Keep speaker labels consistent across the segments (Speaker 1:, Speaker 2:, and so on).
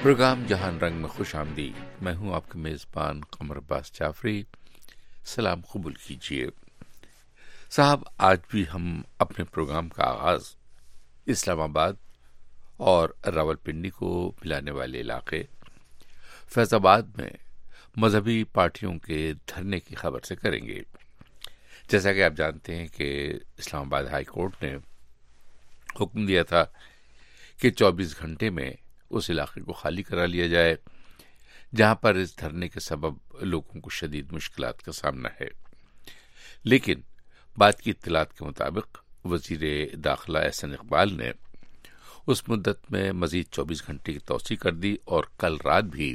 Speaker 1: Programme جہان رنگ میں خوش آمدید. میں ہوں آپ کے میزبان قمر عباس جعفری. سلام قبول کیجیے. صاحب، آج بھی ہم اپنے پروگرام کا آغاز اسلام آباد اور راولپنڈی کو ملانے والے علاقے فیض آباد میں مذہبی پارٹیوں کے دھرنے کی خبر سے کریں گے. جیسا کہ آپ جانتے ہیں کہ اسلام آباد ہائی کورٹ نے حکم دیا تھا کہ 24 گھنٹے میں اس علاقے کو خالی کرا لیا جائے جہاں پر اس دھرنے کے سبب لوگوں کو شدید مشکلات کا سامنا ہے. لیکن بعد کی اطلاعات کے مطابق وزیر داخلہ احسن اقبال نے اس مدت میں مزید 24 گھنٹے کی توسیع کر دی اور کل رات بھی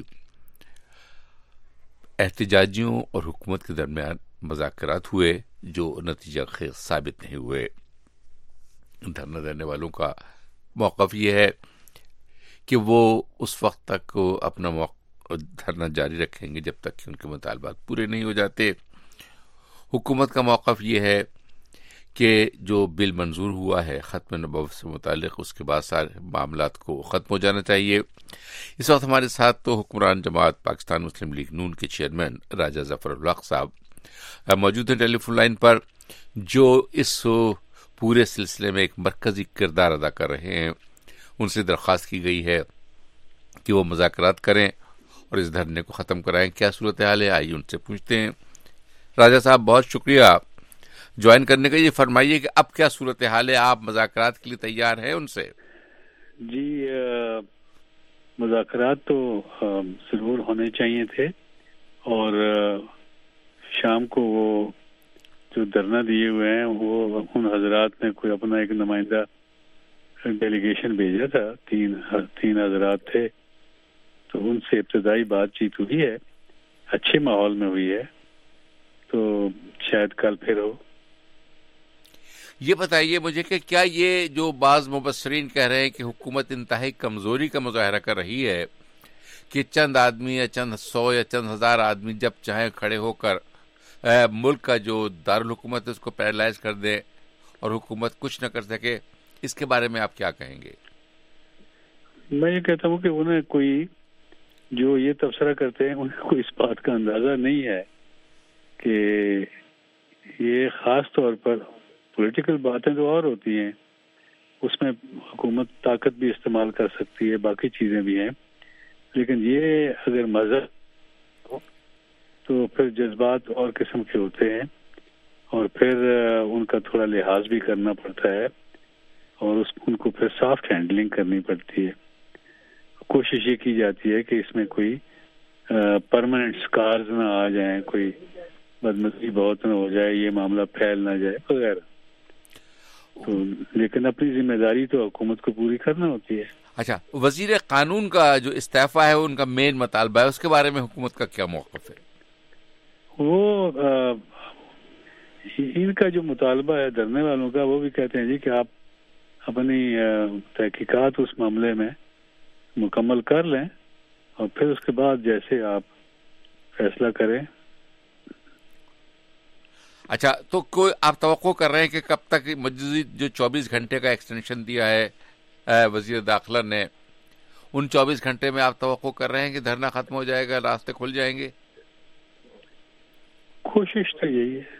Speaker 1: احتجاجیوں اور حکومت کے درمیان مذاکرات ہوئے جو نتیجہ خیز ثابت نہیں ہوئے. دھرنا دینے والوں کا موقف یہ ہے کہ وہ اس وقت تک اپنا دھرنا جاری رکھیں گے جب تک کہ ان کے مطالبات پورے نہیں ہو جاتے. حکومت کا موقف یہ ہے کہ جو بل منظور ہوا ہے ختم نبوت سے متعلق، اس کے بعد سارے معاملات کو ختم ہو جانا چاہیے. اس وقت ہمارے ساتھ تو حکمران جماعت پاکستان مسلم لیگ نون کے چیئرمین راجہ ظفر الحق صاحب موجود ہیں ٹیلی فون لائن پر، جو اس پورے سلسلے میں ایک مرکزی کردار ادا کر رہے ہیں. ان سے درخواست کی گئی ہے کہ وہ مذاکرات کریں اور اس دھرنے کو ختم کرائیں. کیا صورتحال ہے، آئیے ان سے پوچھتے ہیں. راجہ صاحب، بہت شکریہ جوائن کرنے کا. یہ فرمائیے کہ اب کیا صورتحال ہے، آپ مذاکرات کے لیے تیار ہیں ان سے؟
Speaker 2: جی، مذاکرات تو ضرور ہونے چاہیے تھے، اور شام کو وہ جو دھرنا دیے ہوئے ہیں وہ ان حضرات نے کوئی اپنا ایک نمائندہ ڈیلیگیشن بھیجا تھا. تین حضرات تھے، تو ان سے ابتدائی بات چیت ہوئی ہے، اچھے ماحول میں ہوئی ہے، تو شاید کل پھر ہو.
Speaker 1: یہ بتائیے مجھے کہ کیا یہ جو بعض مبصرین کہہ رہے ہیں کہ حکومت انتہائی کمزوری کا مظاہرہ کر رہی ہے کہ چند آدمی یا چند 100 یا چند ہزار آدمی جب چاہیں کھڑے ہو کر ملک کا جو دارالحکومت ہے اس کو پیرالائز کر دے اور حکومت کچھ نہ کر سکے، اس کے بارے میں آپ کیا کہیں گے؟
Speaker 2: میں یہ کہتا ہوں کہ انہیں کوئی جو یہ تبصرہ کرتے ہیں انہیں کوئی اس بات کا اندازہ نہیں ہے کہ یہ خاص طور پر پولیٹیکل باتیں تو اور ہوتی ہیں، اس میں حکومت طاقت بھی استعمال کر سکتی ہے، باقی چیزیں بھی ہیں، لیکن یہ اگر مذہب ہو تو پھر جذبات اور قسم کے ہوتے ہیں اور پھر ان کا تھوڑا لحاظ بھی کرنا پڑتا ہے اور ان کو پھر سافٹ ہینڈلنگ کرنی پڑتی ہے. کوشش یہ کی جاتی ہے کہ اس میں کوئی پرماننٹ سکارز نہ آ جائیں، کوئی بدمزگی بہت نہ ہو جائے، یہ معاملہ پھیل نہ جائے وغیرہ. تو لیکن اپنی ذمہ داری تو حکومت کو پوری کرنا ہوتی ہے.
Speaker 1: اچھا، وزیر قانون کا جو استعفیٰ ہے ان کا مین مطالبہ ہے، اس کے بارے میں حکومت کا کیا موقف ہے؟
Speaker 2: وہ ان کا جو مطالبہ ہے دھرنے والوں کا، وہ بھی کہتے ہیں جی کہ آپ اپنی تحقیقات اس معاملے میں مکمل کر لیں اور پھر اس کے بعد جیسے آپ فیصلہ کریں.
Speaker 1: اچھا، تو کوئی آپ توقع کر رہے ہیں کہ کب تک مزید جو 24 گھنٹے کا ایکسٹینشن دیا ہے وزیر داخلہ نے، ان 24 گھنٹے میں آپ توقع کر رہے ہیں کہ دھرنا ختم ہو جائے گا، راستے کھل جائیں گے؟
Speaker 2: کوشش تو یہی ہے.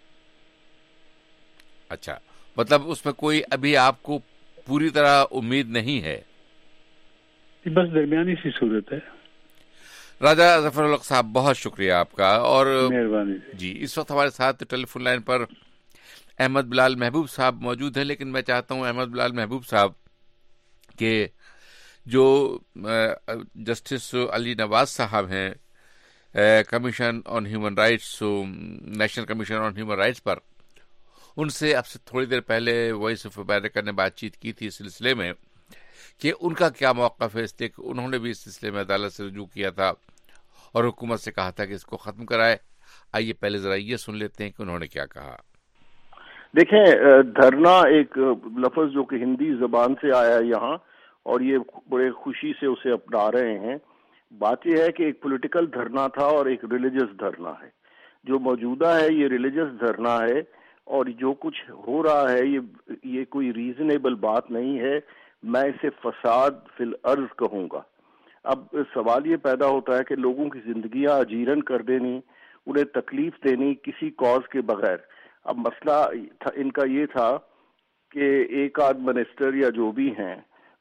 Speaker 1: اچھا، مطلب اس میں کوئی ابھی آپ کو پوری طرح امید نہیں ہے؟
Speaker 2: بس درمیانی سی صورت ہے.
Speaker 1: راجہ ظفر الحق صاحب، بہت شکریہ آپ کا. اور
Speaker 2: مہربانی.
Speaker 1: جی، اس وقت ہمارے ساتھ ٹیلی فون لائن پر احمد بلال محبوب صاحب موجود ہیں، لیکن میں چاہتا ہوں احمد بلال محبوب صاحب کہ جو جسٹس علی نواز صاحب ہیں commission on human rights, national commission on human rights پر، ان سے اب سے تھوڑی دیر پہلے وائس آف امریکہ نے بات چیت کی تھی اس سلسلے میں کہ ان کا کیا موقف ہے. اس لیے انہوں نے بھی اس سلسلے میں عدالت سے رجوع کیا تھا اور حکومت سے کہا تھا کہ اس کو ختم کرائے. آئیے پہلے ذرا یہ سن لیتے ہیں کہ انہوں نے کیا کہا.
Speaker 3: دیکھیں، دھرنا ایک لفظ جو کہ ہندی زبان سے آیا ہے یہاں، اور یہ بڑے خوشی سے اسے اپنا رہے ہیں. بات یہ ہے کہ ایک پولیٹیکل دھرنا تھا اور ایک ریلیجس دھرنا ہے. جو موجودہ ہے یہ ریلیجس دھرنا ہے، اور جو کچھ ہو رہا ہے یہ کوئی ریزنیبل بات نہیں ہے. میں اسے فساد فی الارض کہوں گا. اب سوال یہ پیدا ہوتا ہے کہ لوگوں کی زندگیاں اجیرن کر دینی، انہیں تکلیف دینی کسی کاز کے بغیر. اب مسئلہ ان کا یہ تھا کہ ایک آدھ منسٹر یا جو بھی ہیں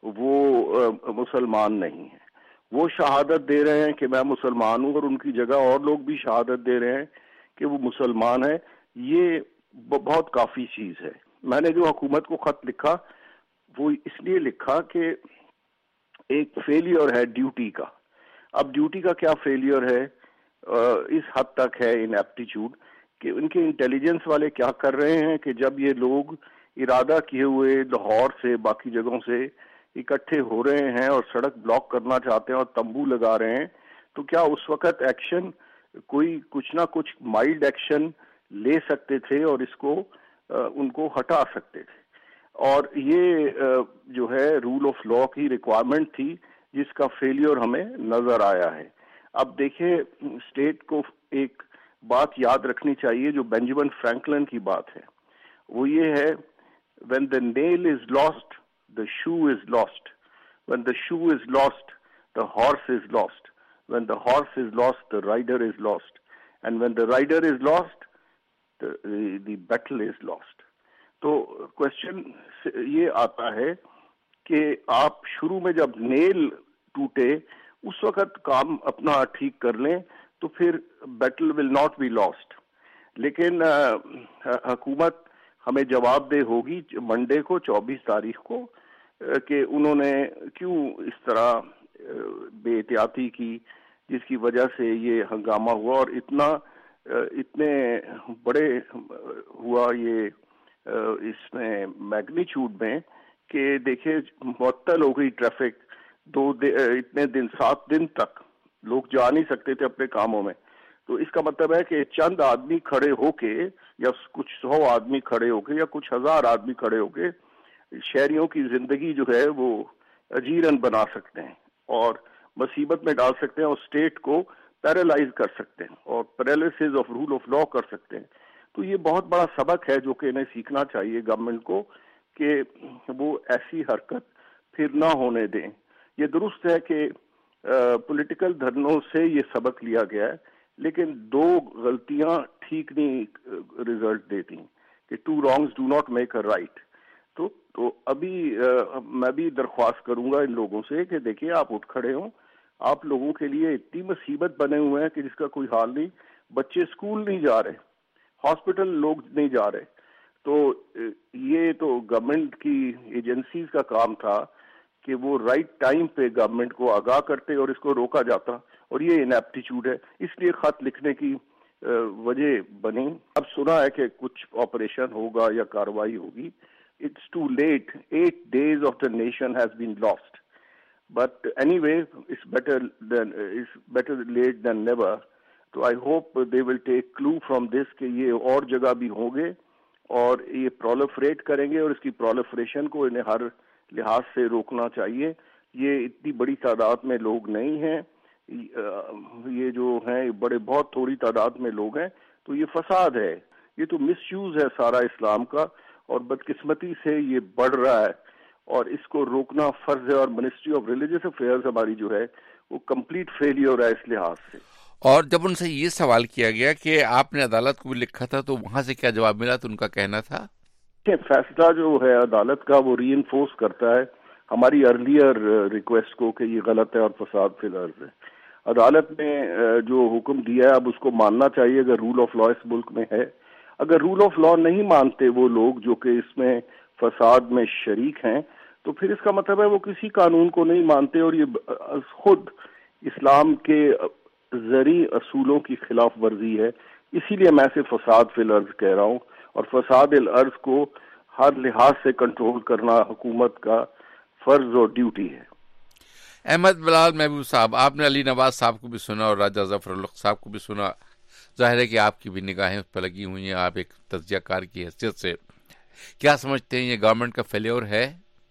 Speaker 3: وہ مسلمان نہیں ہیں، وہ شہادت دے رہے ہیں کہ میں مسلمان ہوں، اور ان کی جگہ اور لوگ بھی شہادت دے رہے ہیں کہ وہ مسلمان ہیں. یہ بہت کافی چیز ہے. میں نے جو حکومت کو خط لکھا وہ اس لیے لکھا کہ ایک فیلیئر ہے ڈیوٹی کا. اب ڈیوٹی کا کیا فیلیئر ہے؟ اس حد تک ہے ان ایپٹیچیوڈ کہ ان کے انٹیلیجنس والے کیا کر رہے ہیں کہ جب یہ لوگ ارادہ کیے ہوئے لاہور سے باقی جگہوں سے اکٹھے ہو رہے ہیں اور سڑک بلاک کرنا چاہتے ہیں اور تمبو لگا رہے ہیں، تو کیا اس وقت ایکشن کوئی کچھ نہ کچھ مائلڈ ایکشن لے سکتے تھے اور اس کو ان کو ہٹا سکتے تھے. اور یہ جو ہے رول آف لا کی ریکوائرمنٹ تھی جس کا فیلیئر ہمیں نظر آیا ہے. اب دیکھیں اسٹیٹ کو ایک بات یاد رکھنی چاہیے جو بینجامن فرینکلن کی بات ہے، وہ یہ ہے when the nail is lost the shoe is lost, when the shoe is lost the horse is lost, when the horse is lost the rider is lost, and when the rider is lost the battle is lost. تو question یہ آتا ہے کہ آپ شروع میں جب نیل ٹوٹے اس وقت کام اپنا ٹھیک کر لیں تو پھر battle will not be lost. لیکن حکومت ہمیں جواب دہ ہوگی منڈے کو 24 تاریخ کو کہ انہوں نے کیوں اس طرح بے احتیاطی کی جس کی وجہ سے یہ ہنگامہ ہوا اور اتنے بڑے ہوا یہ اس میں میگنیچیوڈ میں کہ دیکھیں معطل ہو گئی ٹریفک. اتنے دن 7 دن تک لوگ جا نہیں سکتے تھے اپنے کاموں میں. تو اس کا مطلب ہے کہ چند آدمی کھڑے ہو کے یا کچھ 100 آدمی کھڑے ہو کے یا کچھ 1000 آدمی کھڑے ہو کے شہریوں کی زندگی جو ہے وہ اجیرن بنا سکتے ہیں اور مصیبت میں ڈال سکتے ہیں اور اسٹیٹ کو پیرالائز کر سکتے ہیں اور paralysis of rule of law کر سکتے ہیں. تو یہ بہت بڑا سبق ہے جو کہ انہیں سیکھنا چاہیے گورنمنٹ کو کہ وہ ایسی حرکت پھر نہ ہونے دیں. یہ درست ہے کہ پولیٹیکل دھرنوں سے یہ سبق لیا گیا ہے، لیکن 2 غلطیاں ٹھیک نہیں ریزلٹ دیتی کہ 2 wrongs do not make a right. تو ابھی میں بھی درخواست کروں گا ان لوگوں سے کہ دیکھیے آپ اٹھ کھڑے ہوں، آپ لوگوں کے لیے اتنی مصیبت بنے ہوئے ہیں کہ جس کا کوئی حال نہیں. بچے اسکول نہیں جا رہے، ہاسپٹل لوگ نہیں جا رہے. تو یہ تو گورنمنٹ کی ایجنسیز کا کام تھا کہ وہ رائٹ ٹائم پہ گورنمنٹ کو آگاہ کرتے اور اس کو روکا جاتا، اور یہ انیپٹیچیوڈ ہے. اس لیے خط لکھنے کی وجہ بنی. اب سنا ہے کہ کچھ آپریشن ہوگا یا کاروائی ہوگی. It's too late. 8 days of the nation has been lost. But anyway, it's better late than never. So I hope they will take clue from this کہ یہ اور جگہ بھی ہوں گے اور یہ پرولفریٹ کریں گے، اور اس کی پرولفریشن کو انہیں ہر لحاظ سے روکنا چاہیے. یہ اتنی بڑی تعداد میں لوگ نہیں ہیں، یہ جو ہیں بہت تھوڑی تعداد میں لوگ ہیں. تو یہ فساد ہے، یہ تو مس یوز ہے سارا اسلام کا، اور بدقسمتی سے یہ بڑھ رہا ہے اور اس کو روکنا فرض ہے. اور منسٹری آف ریلیجس افیئرز ہماری جو ہے وہ کمپلیٹ فیلیور ہے اس لحاظ سے.
Speaker 1: اور جب ان سے یہ سوال کیا گیا کہ آپ نے عدالت کو بھی لکھا تھا تو وہاں سے کیا جواب ملا، تو ان کا کہنا تھا
Speaker 3: کہ فیصلہ جو ہے عدالت کا وہ ری انفورس کرتا ہے ہماری ارلیئر ریکویسٹ کو کہ یہ غلط ہے اور فساد فی الارض ہے. عدالت نے جو حکم دیا ہے اب اس کو ماننا چاہیے اگر رول آف لا اس ملک میں ہے. اگر رول آف لا نہیں مانتے وہ لوگ جو کہ اس میں فساد میں شریک ہیں تو پھر اس کا مطلب ہے وہ کسی قانون کو نہیں مانتے، اور یہ خود اسلام کے زرعی اصولوں کی خلاف ورزی ہے. اسی لیے میں سے فساد فی الارض کہہ رہا ہوں، اور فساد الارض کو ہر لحاظ سے کنٹرول کرنا حکومت کا فرض اور ڈیوٹی ہے.
Speaker 1: احمد بلال محبوب صاحب، آپ نے علی نواز صاحب کو بھی سنا اور راجہ ظفر الحق صاحب کو بھی سنا. ظاہر ہے کہ آپ کی بھی نگاہیں اس پہ لگی ہوئی ہیں، آپ ایک تجزیہ کار کی حیثیت سے کیا سمجھتے ہیں یہ گورنمنٹ کا فیلیور ہے؟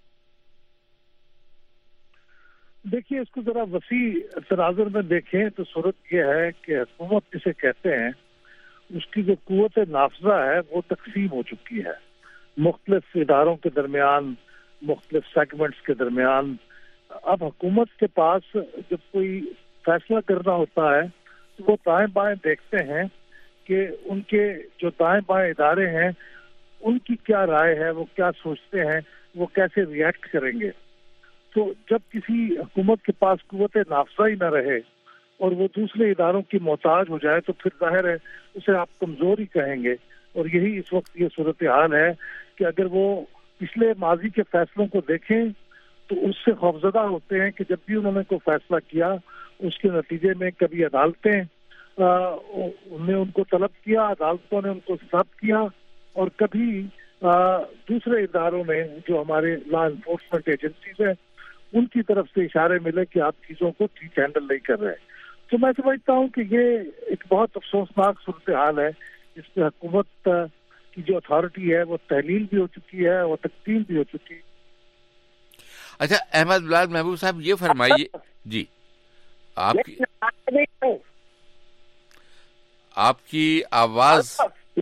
Speaker 2: دیکھیے اس کو ذرا وسیع تناظر میں دیکھیں تو صورت یہ ہے کہ حکومت جسے کہتے ہیں اس کی جو قوت نافذہ ہے وہ تقسیم ہو چکی ہے مختلف اداروں کے درمیان، مختلف سیگمنٹس کے درمیان. اب حکومت کے پاس جب کوئی فیصلہ کرنا ہوتا ہے تو وہ دائیں بائیں دیکھتے ہیں کہ ان کے جو دائیں بائیں ادارے ہیں ان کی کیا رائے ہے، وہ کیا سوچتے ہیں، وہ کیسے ریئیکٹ کریں گے. تو جب کسی حکومت کے پاس قوت نافذہ ہی نہ رہے اور وہ دوسرے اداروں کی محتاج ہو جائے تو پھر ظاہر ہے اسے آپ کمزور ہی کہیں گے. اور یہی اس وقت یہ صورتحال ہے کہ اگر وہ پچھلے ماضی کے فیصلوں کو دیکھیں تو اس سے خوفزدہ ہوتے ہیں کہ جب بھی انہوں نے کوئی فیصلہ کیا اس کے نتیجے میں کبھی عدالتیں نے ان کو طلب کیا، عدالتوں نے ان کو ضبط کیا، اور کبھی دوسرے اداروں نے جو ہمارے لا انفورسمنٹ ایجنسیز ہیں ان کی طرف سے اشارے ملے کہ آپ چیزوں کو ٹھیک ہینڈل نہیں کر رہے. تو میں سمجھتا ہوں کہ یہ ایک بہت افسوسناک صورتحال ہے جس پہ حکومت کی جو اتھارٹی ہے وہ تحلیل بھی ہو چکی ہے اور تقسیم بھی ہو چکی ہے.
Speaker 1: اچھا احمد بلال محبوب صاحب یہ فرمائیے جی، آپ کی آواز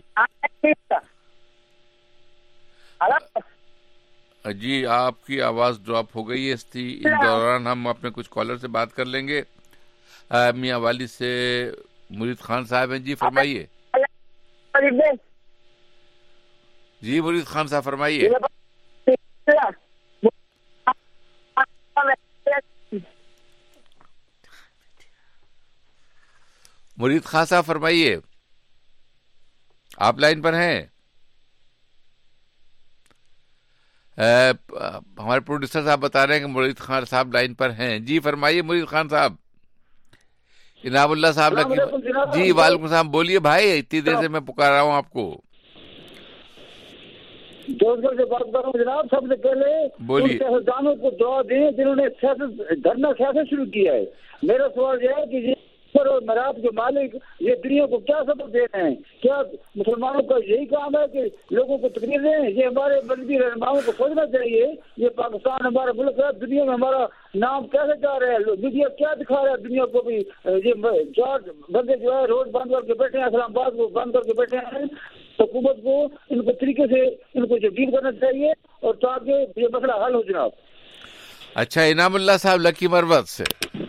Speaker 1: جی آپ کی آواز ڈراپ ہو گئی ہے. ان دوران ہم اپنے کچھ کالر سے بات کر لیں گے. میاں والی سے مرید خان صاحب ہیں، جی فرمائیے. جی مرید خان صاحب فرمائیے. مرید خان صاحب فرمائیے، آپ لائن پر ہیں؟ ہمارے پروڈیوسر صاحب بتا رہے ہیں کہ مرید خان صاحب لائن پر ہیں. جی فرمائیے مرید خان صاحب. انعام اللہ صاحب جی وعلیکم السلام. بولیے بھائی، اتنی دیر سے میں پکار رہا ہوں آپ کو.
Speaker 4: سے بات کر رہا ہوں جناب. سب سے پہلے
Speaker 1: بولیے.
Speaker 4: سیاستدانوں کو دعا دیں جنہوں نے دھرنا سیاست شروع کیا ہے. میرا سوال یہ ہے کہ اور مراد کے مالک یہ دنیا کو کیا سبق دے رہے ہیں؟ کیا مسلمانوں کا یہی کام ہے کہ لوگوں کو تکلیف دیں؟ یہ ہمارے مذہبی رہنماؤں کو سوچنا چاہیے. یہ پاکستان ہمارا ملک ہے، دنیا میں ہمارا نام کیسے جا رہا ہے؟ میڈیا کیا دکھا رہا ہے دنیا کو بھی؟ یہ چار بندے جو ہے روڈ بند کر کے بیٹھے ہیں، اسلام آباد کو بند کر کے بیٹھے ہیں. حکومت کو ان کو طریقے سے ان کو ڈیل کرنا چاہیے اور تاکہ یہ مسئلہ حل ہو جناب.
Speaker 1: اچھا انعام اللہ صاحب لکی مروت سے.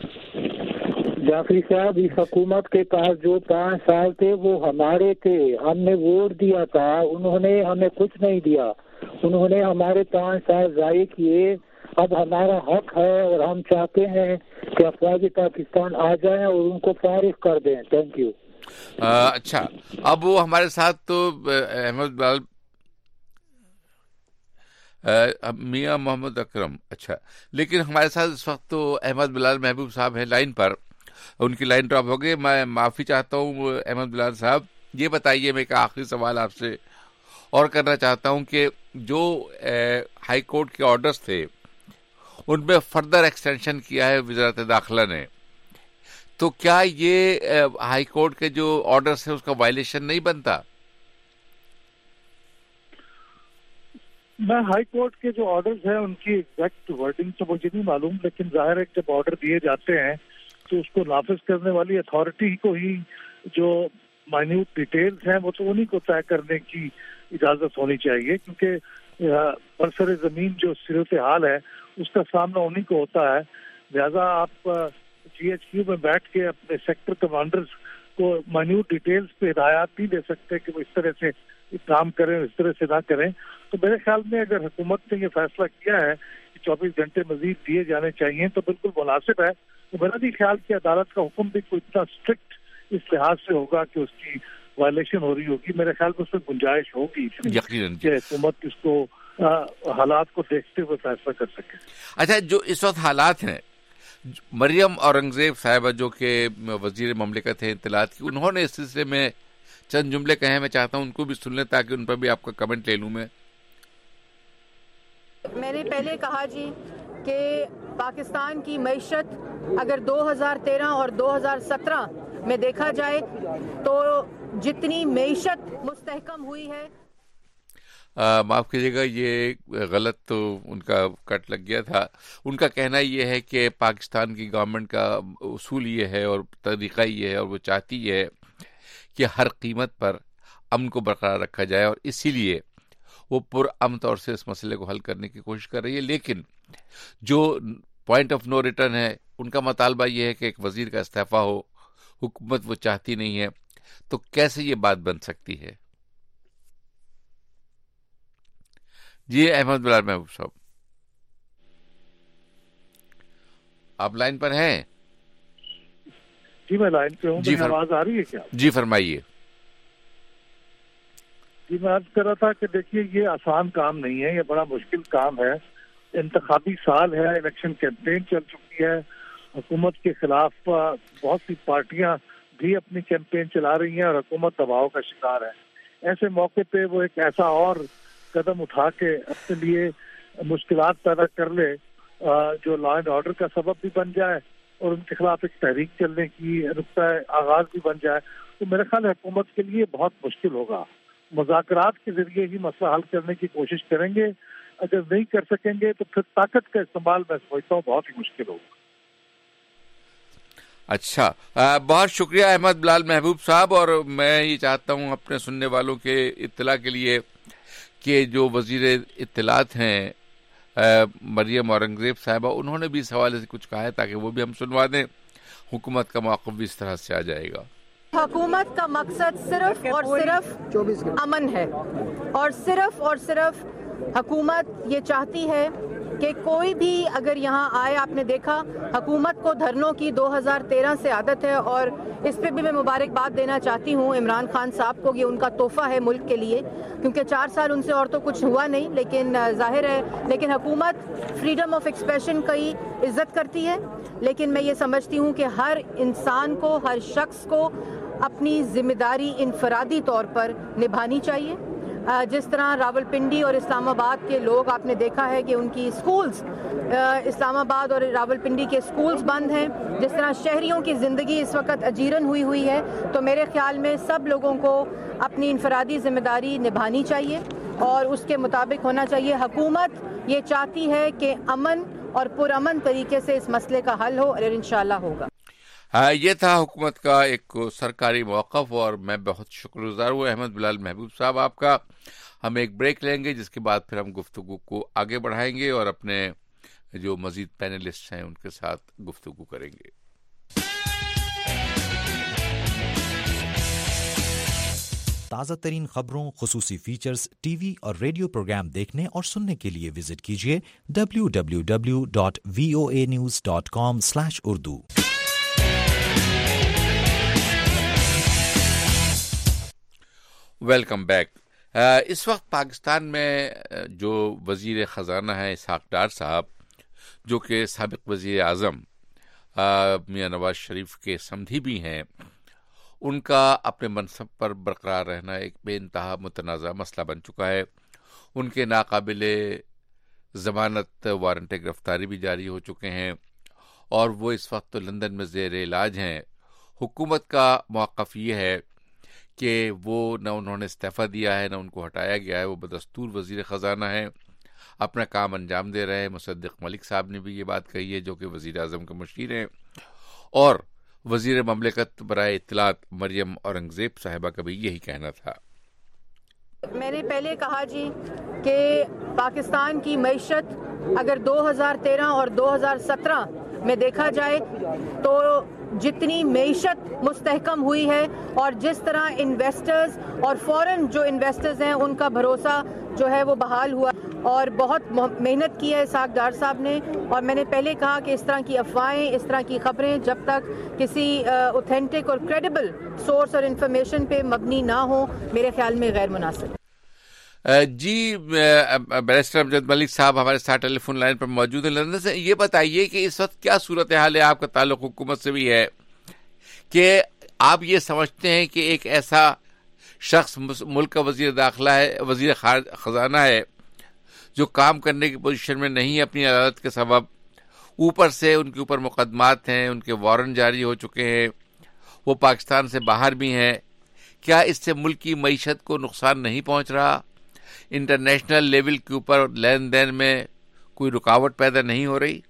Speaker 5: جعفری صاحب، اس حکومت کے پاس جو 5 سال تھے وہ ہمارے تھے، ہم نے ووٹ دیا تھا، انہوں نے ہمیں کچھ نہیں دیا، انہوں نے ہمارے 5 سال ضائع کیے. اب ہمارا حق ہے اور ہم چاہتے ہیں کہ افواج پاکستان آ جائیں اور ان کو فارغ کر دیں. Thank you.
Speaker 1: اچھا اب وہ ہمارے ساتھ تو احمد بلال میاں محمد اکرم، اچھا لیکن ہمارے ساتھ اس وقت تو احمد بلال محبوب صاحب ہیں لائن پر. ان کی لائن ڈراپ ہو گئی. میں معافی چاہتا ہوں احمد بلال صاحب. یہ بتائیے، میں ایک آخری سوال آپ سے اور کرنا چاہتا ہوں کہ جو ہائی کورٹ کے آرڈرز تھے ان میں فردر ایکسٹینشن کیا ہے وزارت داخلہ نے، تو کیا یہ ہائی کورٹ کے جو آرڈرز ہیں اس کا وائلیشن نہیں بنتا؟
Speaker 2: میں ہائی کورٹ کے جو آرڈرز ہیں ان کی ایگزیکٹ ورڈنگ تو مجھے نہیں معلوم، لیکن ظاہر ہے کہ جب آرڈر دیے جاتے ہیں تو اس کو نافذ کرنے والی اتھارٹی کو ہی جو مائنیوٹ ڈیٹیلز ہیں وہ تو انہی کو طے کرنے کی اجازت ہونی چاہیے، کیونکہ برسر زمین جو صورتحال ہے اس کا سامنا انہی کو ہوتا ہے. لہذا آپ جی ایچ کیو میں بیٹھ کے اپنے سیکٹر کمانڈرز کو مائنیوٹ ڈیٹیلز پہ ہدایات نہیں دے سکتے کہ وہ اس طرح سے کام کریں، اس طرح سے نہ کریں. تو میرے خیال میں اگر حکومت نے یہ فیصلہ کیا ہے کہ 24 گھنٹے مزید دیے جانے چاہیے تو بالکل مناسب ہے. تو میرا بھی خیال کہ عدالت کا حکم بھی کوئی اتنا اسٹرکٹ اس لحاظ سے ہوگا کہ اس کی وائلیشن ہو رہی ہوگی. میرے خیال میں اس میں گنجائش ہوگی کہ حکومت اس کو حالات کو دیکھتے ہوئے فیصلہ کر سکے.
Speaker 1: اچھا جو اس وقت حالات ہیں، مریم اورنگزیب صاحبہ جو کہ وزیر مملکت ہے اطلاعات کی، انہوں نے اس سلسلے میں چند جملے کہے ہیں. میں چاہتا ہوں ان کو بھی سن لیں تاکہ ان پر بھی آپ کا کمنٹ لے لوں.
Speaker 6: میں نے پہلے کہا جی کہ پاکستان کی معیشت اگر 2013 اور 2017 میں دیکھا جائے تو جتنی معیشت مستحکم ہوئی ہے.
Speaker 1: معاف کیجیے گا یہ غلط تو ان کا کٹ لگ گیا تھا. ان کا کہنا یہ ہے کہ پاکستان کی گورنمنٹ کا اصول یہ ہے اور طریقہ یہ ہے اور وہ چاہتی ہے کہ ہر قیمت پر امن کو برقرار رکھا جائے اور اسی لیے وہ پرامن طور سے اس مسئلے کو حل کرنے کی کوشش کر رہی ہے. لیکن جو پوائنٹ آف نو ریٹرن ہے. ان کا مطالبہ یہ ہے کہ ایک وزیر کا استعفیٰ ہو. حکومت وہ چاہتی نہیں ہے. تو کیسے یہ بات بن سکتی ہے؟ جی احمد بلال محبوب صاحب آپ لائن پر ہیں؟
Speaker 7: جی میں لائن پہ ہوں. میری آواز آ رہی ہے کیا؟
Speaker 1: جی فرمائیے.
Speaker 7: جی میں عرض کر رہا تھا کہ دیکھیے یہ آسان کام نہیں ہے, یہ بڑا مشکل کام ہے. انتخابی سال ہے, الیکشن کیمپین چل چکی ہے, حکومت کے خلاف بہت سی پارٹیاں بھی اپنی کیمپین چلا رہی ہیں اور حکومت دباؤ کا شکار ہے. ایسے موقع پہ وہ ایک ایسا اور قدم اٹھا کے اپنے لیے مشکلات پیدا کر لے جو لا اینڈ آرڈر کا سبب بھی بن جائے اور ان کے خلاف ایک تحریک چلنے کی نقطہ آغاز بھی بن جائے, تو میرے خیال ہے حکومت کے لیے بہت مشکل ہوگا. مذاکرات کے ذریعے ہی مسئلہ حل کرنے کی کوشش کریں گے. اگر نہیں کر سکیں گے تو پھر طاقت کا استعمال میں سمجھتا ہوں بہت ہی مشکل ہوگا.
Speaker 1: اچھا, بہت شکریہ احمد بلال محبوب صاحب. اور میں یہ چاہتا ہوں اپنے سننے والوں کے اطلاع کے لیے کہ جو وزیر اطلاعات ہیں مریم اورنگزیب صاحبہ, انہوں نے بھی اس حوالے سے کچھ کہا ہے تاکہ وہ بھی ہم سنوا دیں. حکومت کا موقف بھی اس طرح سے آ جائے گا.
Speaker 6: حکومت کا مقصد صرف اور صرف امن ہے, اور صرف حکومت یہ چاہتی ہے کہ کوئی بھی اگر یہاں آئے, آپ نے دیکھا حکومت کو دھرنوں کی 2013 سے عادت ہے, اور اس پہ بھی میں مبارکباد دینا چاہتی ہوں عمران خان صاحب کو. یہ ان کا تحفہ ہے ملک کے لیے, کیونکہ 4 سال ان سے اور تو کچھ ہوا نہیں, لیکن ظاہر ہے لیکن حکومت فریڈم آف ایکسپریشن کی عزت کرتی ہے. لیکن میں یہ سمجھتی ہوں کہ ہر انسان کو, ہر شخص کو اپنی ذمہ داری انفرادی طور پر نبھانی چاہیے. جس طرح راولپنڈی اور اسلام آباد کے لوگ, آپ نے دیکھا ہے کہ ان کی سکولز, اسلام آباد اور راولپنڈی کے سکولز بند ہیں, جس طرح شہریوں کی زندگی اس وقت اجیرن ہوئی ہے. تو میرے خیال میں سب لوگوں کو اپنی انفرادی ذمہ داری نبھانی چاہیے اور اس کے مطابق ہونا چاہیے. حکومت یہ چاہتی ہے کہ امن اور پرامن طریقے سے اس مسئلے کا حل ہو, اور انشاءاللہ ہوگا.
Speaker 1: یہ تھا حکومت کا ایک سرکاری موقف, اور میں بہت شکر گزار ہوں احمد بلال محبوب صاحب آپ کا. ہم ایک بریک لیں گے, جس کے بعد پھر ہم گفتگو کو آگے بڑھائیں گے اور اپنے جو مزید پینلسٹ ہیں ان کے ساتھ گفتگو کریں گے.
Speaker 8: تازہ ترین خبروں, خصوصی فیچرز, ٹی وی اور ریڈیو پروگرام دیکھنے اور سننے کے لیے وزٹ کیجیے www.voanews.com/urdu.
Speaker 1: Welcome back. اس وقت پاکستان میں جو وزیر خزانہ ہیں اسحاق ڈار صاحب, جو کہ سابق وزیر اعظم میاں نواز شریف کے سمدھی بھی ہیں, ان کا اپنے منصب پر برقرار رہنا ایک بے انتہا متنازع مسئلہ بن چکا ہے. ان کے ناقابل ضمانت وارنٹ گرفتاری بھی جاری ہو چکے ہیں, اور وہ اس وقت لندن میں زیر علاج ہیں. حکومت کا موقف یہ ہے کہ وہ نہ انہوں نے استعفیٰ دیا ہے, نہ ان کو ہٹایا گیا ہے. وہ بدستور وزیر خزانہ ہیں, اپنا کام انجام دے رہے ہیں. مصدق ملک صاحب نے بھی یہ بات کہی ہے, جو کہ وزیر اعظم کے مشیر ہیں, اور وزیر مملکت برائے اطلاعات مریم اورنگزیب صاحبہ کا بھی یہی کہنا تھا.
Speaker 6: میں نے پہلے کہا جی کہ پاکستان کی معیشت اگر 2013 اور 2017 میں دیکھا جائے تو جتنی معیشت مستحکم ہوئی ہے, اور جس طرح انویسٹرز اور فورن جو انویسٹرز ہیں ان کا بھروسہ جو ہے وہ بحال ہوا, اور بہت محنت کی ہے اسحاق ڈار صاحب نے. اور میں نے پہلے کہا کہ اس طرح کی افواہیں, اس طرح کی خبریں جب تک کسی اوتھینٹک اور کریڈیبل سورس اور انفارمیشن پہ مبنی نہ ہوں, میرے خیال میں غیر مناسب.
Speaker 1: جی بیرسٹر امجد ملک صاحب ہمارے ساتھ ٹیلی فون لائن پر موجود ہیں لندن سے. یہ بتائیے کہ اس وقت کیا صورتحال ہے, آپ کا تعلق حکومت سے بھی ہے, کہ آپ یہ سمجھتے ہیں کہ ایک ایسا شخص ملک کا وزیر داخلہ ہے, وزیر خزانہ ہے, جو کام کرنے کی پوزیشن میں نہیں, اپنی عدالت کے سبب, اوپر سے ان کے اوپر مقدمات ہیں, ان کے وارنٹ جاری ہو چکے ہیں, وہ پاکستان سے باہر بھی ہیں, کیا اس سے ملک کی معیشت کو نقصان نہیں پہنچ رہا؟ انٹرنیشنل لیول کے اوپر لین دین میں کوئی رکاوٹ پیدا نہیں ہو رہی؟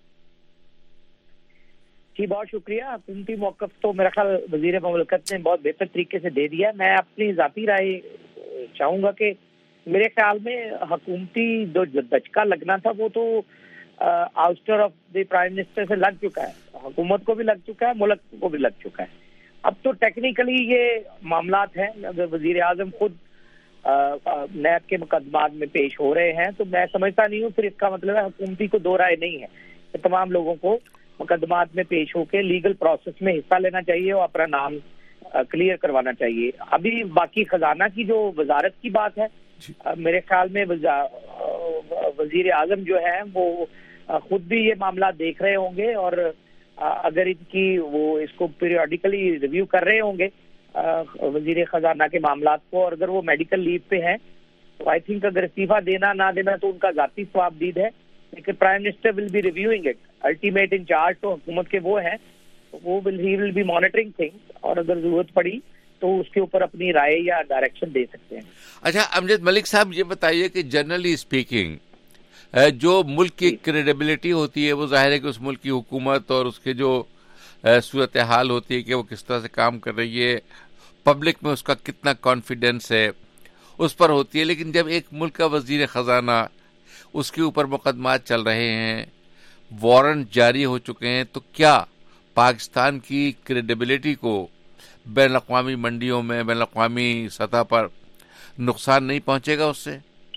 Speaker 9: جی بہت شکریہ. حکومتی موقف تو میرا خیال وزیر مملکت نے بہت بہتر طریقے سے دے دیا. میں اپنی ذاتی رائے چاہوں گا کہ میرے خیال میں حکومتی جو دھچکا لگنا تھا وہ تو ouster of the prime minister से लग चुका है, हुकूमत को भी लग चुका है, मुल्क को भी लग चुका है। अब तो टेक्निकली ये मामलात हैं, अगर वजीर आजम खुद नैब के मुकदमात में पेश हो रहे हैं तो मैं समझता नहीं हूँ फिर इसका मतलब है हुकूमती को दो राय नहीं है। तो तमाम लोगों को मुकदमात में पेश होकर लीगल प्रोसेस में हिस्सा लेना चाहिए और अपना नाम क्लियर करवाना चाहिए। अभी बाकी खजाना की जो वजारत की बात है, मेरे ख्याल में वजीर आजम जो है वो खुद भी ये मामला देख रहे होंगे और अगर इनकी वो इसको पीरियडिकली रिव्यू कर रहे होंगे वजीर खजाना के मामलात को, और अगर वो मेडिकल लीव पे हैं तो आई थिंक अगर इस्तीफा देना ना देना तो उनका जाती स्वाबदीद है, लेकिन prime minister will be reviewing it, ultimate incharge तो हुकूमत के वो हैं, वो ही विल बी मॉनिटरिंग थिंग्स और अगर जरूरत पड़ी तो उसके ऊपर अपनी राय या डायरेक्शन दे सकते हैं।
Speaker 1: अच्छा अमजद मलिक साहब, ये बताइए कि जनरली स्पीकिंग जो मुल्क की क्रेडिबिलिटी होती है वो जाहिर है कि उस मुल्क की हुकूमत और उसके जो सूरत हाल होती है कि वो किस तरह से काम कर रही है, पब्लिक में उसका कितना कॉन्फिडेंस है, उस पर होती है। लेकिन जब एक मुल्क का वजीर खजाना, उसके ऊपर मुकदमात चल रहे हैं, वारंट जारी हो चुके हैं, तो क्या पाकिस्तान की क्रेडिबिलिटी को बैन अक़वामी मंडियों में, बैन अक़वामी सतह पर नुकसान नहीं पहुंचेगा उससे?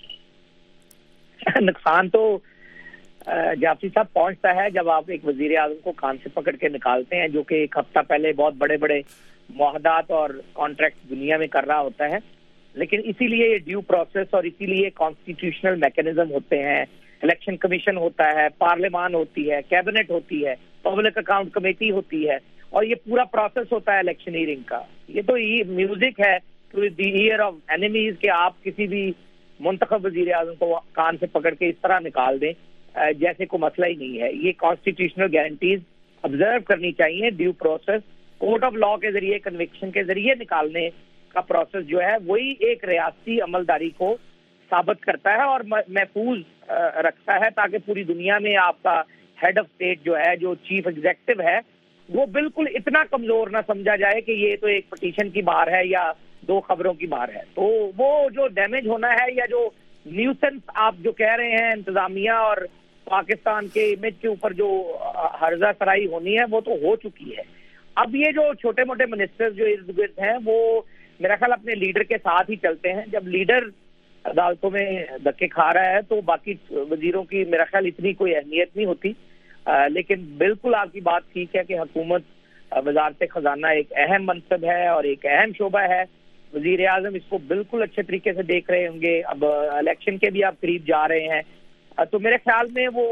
Speaker 9: नुकसान तो जाफरी साहब पहुंचता है जब आप एक वजीर आजम को कान से पकड़ के निकालते हैं, जो कि एक हफ्ता पहले बहुत बड़े बड़े मुआहदात और कॉन्ट्रैक्ट दुनिया में कर रहा होता है। लेकिन इसीलिए ये ड्यू प्रोसेस और इसीलिए कॉन्स्टिट्यूशनल मैकेनिज्म होते हैं, इलेक्शन कमीशन होता है, पार्लियामान होती है, कैबिनेट होती है, पब्लिक अकाउंट कमेटी होती है और ये पूरा प्रोसेस होता है इलेक्शनियरिंग का। ये तो ये म्यूजिक है to the ear of enemies कि आप किसी भी मुंतखब वजीर आजम को कान से पकड़ के इस तरह निकाल दें जैसे कोई मसला ही नहीं है। ये कॉन्स्टिट्यूशनल गारंटीज ऑब्जर्व करनी चाहिए। Due process court of law के जरिए, कन्विक्शन के जरिए निकालने का प्रोसेस जो है वही एक रियासती अमलदारी को साबित करता है और महफूज रखता है, ताकि पूरी दुनिया में आपका हेड ऑफ स्टेट जो है, जो चीफ एग्जीक्यूटिव है, वो बिल्कुल इतना कमजोर ना समझा जाए कि ये तो एक पिटीशन की बार है या दो खबरों की बार है। तो वो जो डैमेज होना है या जो न्यूसेंस आप जो कह रहे हैं इंतजामिया और पाकिस्तान के इमेज के ऊपर जो हर्जा सराई होनी है वो तो हो चुकी है। अब ये जो छोटे मोटे मिनिस्टर्स जो इर्द गिर्द हैं वो मेरा ख्याल अपने लीडर के साथ ही चलते हैं। जब लीडर अदालतों में धक्के खा रहा है तो बाकी वजीरों की मेरा ख्याल इतनी कोई अहमियत नहीं होती। लेकिन बिल्कुल आपकी बात ठीक है कि हुकूमत वजारत खजाना एक अहम मनसब है और एक अहम शोबा है। वजीर आजम इसको बिल्कुल अच्छे तरीके से देख रहे होंगे। अब इलेक्शन के भी आप करीब जा रहे हैं, तो मेरे ख्याल में वो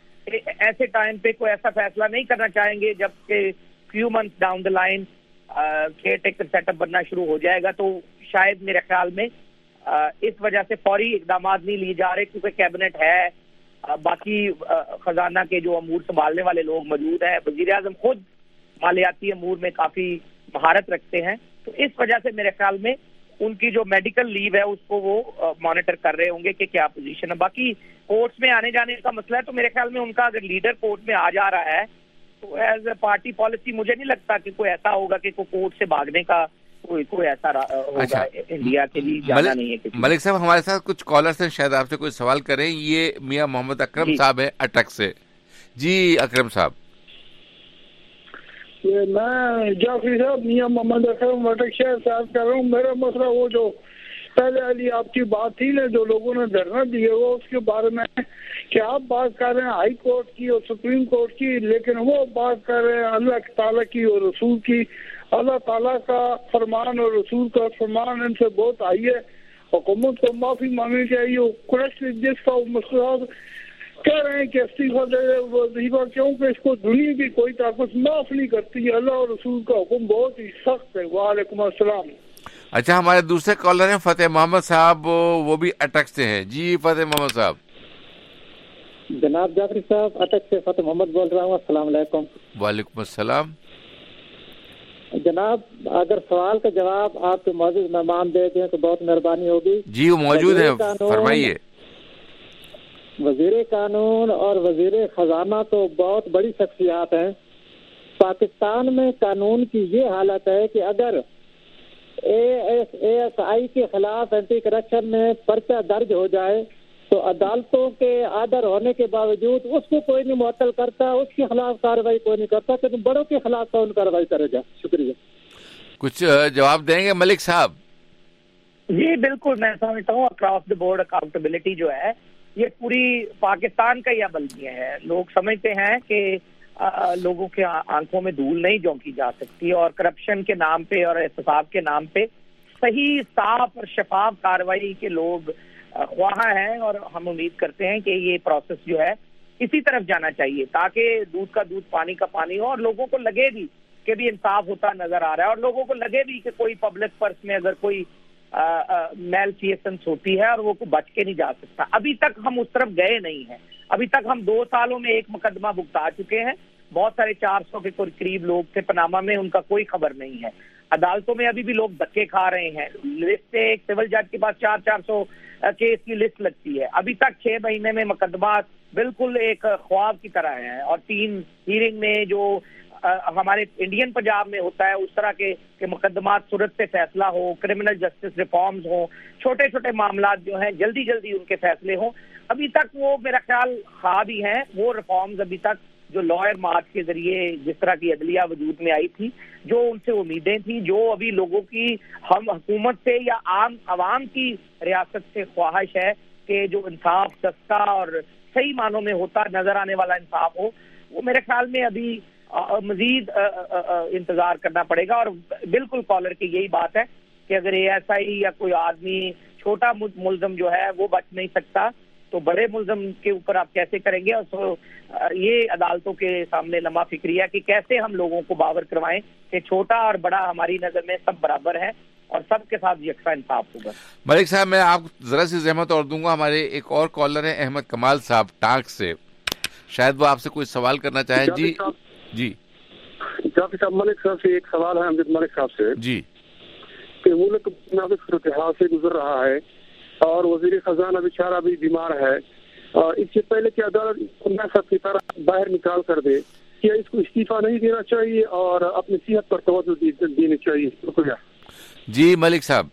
Speaker 9: ऐसे टाइम पे कोई ऐसा फैसला नहीं करना चाहेंगे जबकि few months down the line caretaker setup बनना शुरू हो जाएगा। तो शायद मेरे ख्याल में इस वजह से फौरी इकदाम नहीं लिए जा रहे, क्योंकि कैबिनेट है, बाकी खजाना के जो अमूर संभालने वाले लोग मौजूद हैं, वजीर आजम खुद मालियाती अमूर में काफी महारत रखते हैं। तो इस वजह से मेरे ख्याल में उनकी जो मेडिकल लीव है उसको वो मॉनिटर कर रहे होंगे कि क्या पोजीशन है। बाकी कोर्ट्स में आने जाने का मसला है, तो मेरे ख्याल में उनका अगर लीडर कोर्ट में आ जा रहा है तो एज ए पार्टी पॉलिसी मुझे नहीं लगता कि कोई ऐसा होगा कि कोई कोर्ट से भागने का कोई ऐसा होगा। अच्छा, इंडिया के लिए जाना नहीं है किसी।
Speaker 1: मलिक साहब, हमारे साथ कुछ कॉलर्स हैं, शायद आपसे कोई सवाल करें। ये मियां मोहम्मद अकरम साहब है अटक से। जी अकरम साहब।
Speaker 10: मैं जाफरी साहब मियां मोहम्मद अकरम अटक शहर से कर रहा हूँ। मेरा मसला वो जो पहले वाली आपकी बात थी ना, जो लोगों ने धरना दिया वो उसके बारे में कि आप बात कर रहे हैं हाई कोर्ट की और सुप्रीम कोर्ट की, लेकिन वो बात कर रहे हैं अल्लाह ताला की और रसूल की। अल्लाह ताला का फरमान और रसूल का फरमान इनसे बहुत आई है। हुकूमत को माफी मांगनी चाहिए। कुरैश जिसका मसला कह रहे हैं कि इस्तीफा दे वजीफा, क्योंकि इसको दुनिया की कोई ताकत माफ नहीं करती है। अल्लाह और रसूल का हुक्म बहुत ही सख्त है। वालेकुम अस्सलाम।
Speaker 1: अच्छा, हमारे दूसरे कॉलर हैं फतेह मोहम्मद साहब, वो भी अटक से हैं। जी फतेह मोहम्मद साहब।
Speaker 5: जनाब जाफरी साहब, अटक से फतेह मोहम्मद बोल रहा हूँ। अस्सलाम वालेकुम।
Speaker 1: वालेकुम अस्सलाम।
Speaker 5: जनाब, अगर सवाल का जवाब आपके मौजूद मेहमान दे दें तो बहुत मेहरबानी होगी।
Speaker 1: जी वो मौजूद है, फरमाइए।
Speaker 5: वजीर कानून और वजीर खजाना तो बहुत बड़ी शख्सियात हैं। पाकिस्तान में कानून की ये हालत है कि अगर ASI के खिलाफ एंटी करप्शन में पर्चा दर्ज हो जाए تو عدالتوں کے آڈر ہونے کے باوجود اس کو کوئی نہیں معطل کرتا, اس کے خلاف کارروائی کوئی نہیں کرتا, تو بڑوں کے خلاف کون کارروائی کرے گا؟ شکریہ.
Speaker 1: کچھ جواب دیں گے ملک صاحب؟
Speaker 9: جی بالکل, میں سمجھتا ہوں اکراس دا بورڈ اکاؤنٹیبلٹی جو ہے یہ پوری پاکستان کا ہی عملیہ ہے. لوگ سمجھتے ہیں کہ لوگوں کے آنکھوں میں دھول نہیں جھونکی جا سکتی, اور کرپشن کے نام پہ اور احتساب کے نام پہ صحیح صاف اور شفاف کارروائی کے لوگ خواہاں ہیں, اور ہم امید کرتے ہیں کہ یہ پروسیس جو ہے اسی طرف جانا چاہیے تاکہ دودھ کا دودھ پانی کا پانی ہو, اور لوگوں کو لگے بھی کہ بھی انصاف ہوتا نظر آ رہا ہے, اور لوگوں کو لگے بھی کہ کوئی پبلک پرس میں اگر کوئی میل فیسنس ہوتی ہے اور وہ بچ کے نہیں جا سکتا. ابھی تک ہم اس طرف گئے نہیں ہیں. ابھی تک ہم 2 سالوں میں 1 مقدمہ بھگتا چکے ہیں. بہت سارے 400 کے قریب لوگ تھے پناما میں, ان کا کوئی خبر نہیں ہے. عدالتوں میں ابھی بھی لوگ دھکے کھا رہے ہیں. لسٹ ہے, ایک سول جج کے پاس 400 کیس کی لسٹ لگتی ہے. ابھی تک 6 مہینے میں مقدمات بالکل ایک خواب کی طرح ہیں, اور 3 ہیرنگ میں جو ہمارے انڈین پنجاب میں ہوتا ہے اس طرح کے مقدمات صورت سے فیصلہ ہو, کرمنل جسٹس ریفارمز ہوں, چھوٹے چھوٹے معاملات جو ہیں جلدی جلدی ان کے فیصلے ہوں. ابھی تک وہ میرا خیال خواب ہی ہیں. وہ ریفارمز ابھی تک جو لائر مارچ کے ذریعے جس طرح کی عدلیہ وجود میں آئی تھی, جو ان سے امیدیں تھیں, جو ابھی لوگوں کی ہم حکومت سے یا عام عوام کی ریاست سے خواہش ہے کہ جو انصاف سستا اور صحیح معنوں میں ہوتا نظر آنے والا انصاف ہو, وہ میرے خیال میں ابھی مزید انتظار کرنا پڑے گا. اور بالکل کالر کی یہی بات ہے کہ اگر ASI یا کوئی آدمی چھوٹا ملزم جو ہے وہ بچ نہیں سکتا تو بڑے ملزم کے اوپر آپ کیسے کریں گے؟ اور یہ عدالتوں کے سامنے لمحہ فکری ہے کہ کیسے ہم لوگوں کو باور کروائیں کہ چھوٹا اور بڑا ہماری نظر میں سب برابر ہے اور سب کے ساتھ یکساں انصاف ہوگا.
Speaker 1: ملک صاحب, میں آپ ذرا سی زحمت اور دوں گا. ہمارے ایک اور کالر ہیں احمد کمال صاحب ٹانک سے, شاید وہ آپ سے کوئی سوال کرنا چاہیں. جی جی
Speaker 11: جافی صاحب, ملک صاحب سے ایک سوال ہے امجد ملک صاحب سے.
Speaker 1: جی,
Speaker 11: کہ ملک صورتحال سے گزر رہا ہے اور وزیر خزانہ بیچارہ بھی بیمار ہے, اور اس سے پہلے کہ عدالت سب کی طرح باہر نکال کر دے, کیا اس کو استعفیٰ نہیں دینا چاہیے اور اپنی صحت پر توجہ دینی چاہیے؟ شکریہ.
Speaker 1: جی ملک صاحب,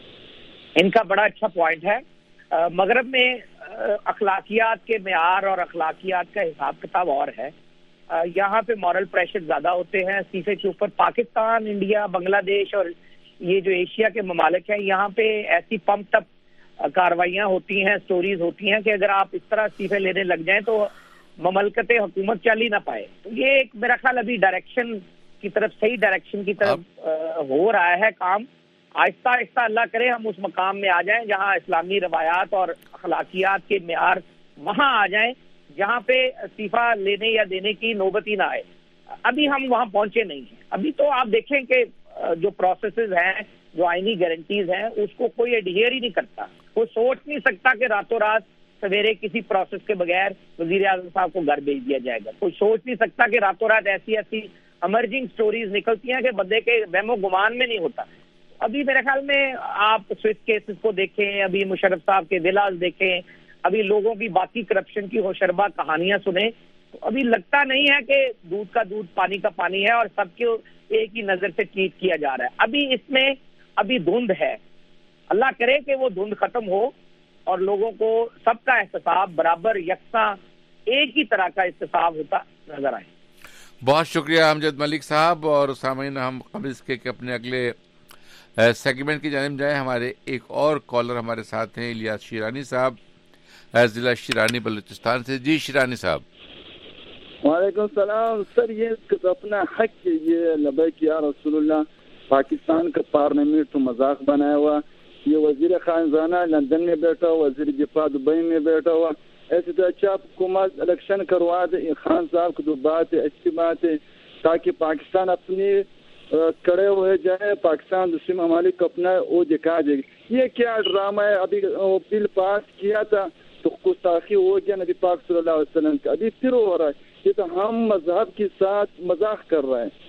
Speaker 9: ان کا بڑا اچھا پوائنٹ ہے. مغرب میں اخلاقیات کے معیار اور اخلاقیات کا حساب کتاب اور ہے. یہاں پہ مورل پریشر زیادہ ہوتے ہیں استعفے کے اوپر. پاکستان, انڈیا, بنگلہ دیش اور یہ جو ایشیا کے ممالک ہیں, یہاں پہ ایسی پمپ اپ کاروائیاں ہوتی ہیں, سٹوریز ہوتی ہیں کہ اگر آپ اس طرح استعفے لینے لگ جائیں تو مملکت حکومت چل ہی نہ پائے. تو یہ ایک میرا خیال ابھی ڈائریکشن کی طرف, صحیح ڈائریکشن کی طرف ہو رہا ہے کام. آہستہ آہستہ اللہ کرے ہم اس مقام میں آ جائیں جہاں اسلامی روایات اور اخلاقیات کے معیار وہاں آ جائیں جہاں پہ استعفیٰ لینے یا دینے کی نوبت ہی نہ آئے. ابھی ہم وہاں پہنچے نہیں ہیں. ابھی تو آپ دیکھیں کہ جو پروسیسز ہیں, جو آئینی گارنٹیز ہیں, اس کو کوئی ایڈہیئر ہی نہیں کرتا. کوئی سوچ نہیں سکتا کہ راتوں رات سویرے کسی پروسیس کے بغیر وزیر اعظم صاحب کو گھر بھیج دیا جائے گا. کوئی سوچ نہیں سکتا کہ راتوں رات ایسی ایمرجنگ سٹوریز نکلتی ہیں کہ بندے کے وہم و گمان میں نہیں ہوتا. ابھی میرے خیال میں آپ سوئس کیسز کو دیکھیں, ابھی مشرف صاحب کے ولاز دیکھیں, ابھی لوگوں کی باقی کرپشن کی ہوشربا کہانیاں سنیں, تو ابھی لگتا نہیں ہے کہ دودھ کا دودھ پانی کا پانی ہے اور سب کو ایک ہی نظر سے ٹریٹ کیا جا رہا ہے. ابھی اس میں ابھی دھند ہے. اللہ کرے کہ وہ دھند ختم ہو اور لوگوں کو سب کا احتساب برابر یکساں ایک ہی طرح کا احتساب ہوتا نظر آئے.
Speaker 1: بہت شکریہ امجد ملک صاحب. اور سامعین, ہم قبل اس کے کہ اپنے اگلے سیگمنٹ کی جانب جائیں. ہمارے ایک اور کالر ہمارے ساتھ ہیں, الیاس شیرانی صاحب, ضلع شیرانی بلوچستان سے. جی شیرانی صاحب.
Speaker 12: وعلیکم السلام. سر, یہ اپنا حق یہ لبیک یا رسول اللہ پاکستان کا پارلیمنٹ تو مذاق بنایا ہوا. یہ وزیر خزانہ لندن میں بیٹھا ہوا, وزیر دفاع دبئی میں بیٹھا ہوا. ایسے تو اچھا حکومت الیکشن کروا دے. خان صاحب کی جو بات ہے اچھی بات ہے, تاکہ پاکستان اپنی کڑے ہوئے جائے, پاکستان دوسرے ممالک کو اپنا وہ دکھا دے. یہ کیا ڈرامہ ہے؟ ابھی بل پاس کیا تھا تو گستاخی ہو گیا نبی پاک صلی اللہ علیہ وسلم کا, ابھی پھر ہو رہا ہے. یہ تو ہم مذہب کے ساتھ مذاق کر رہے ہیں.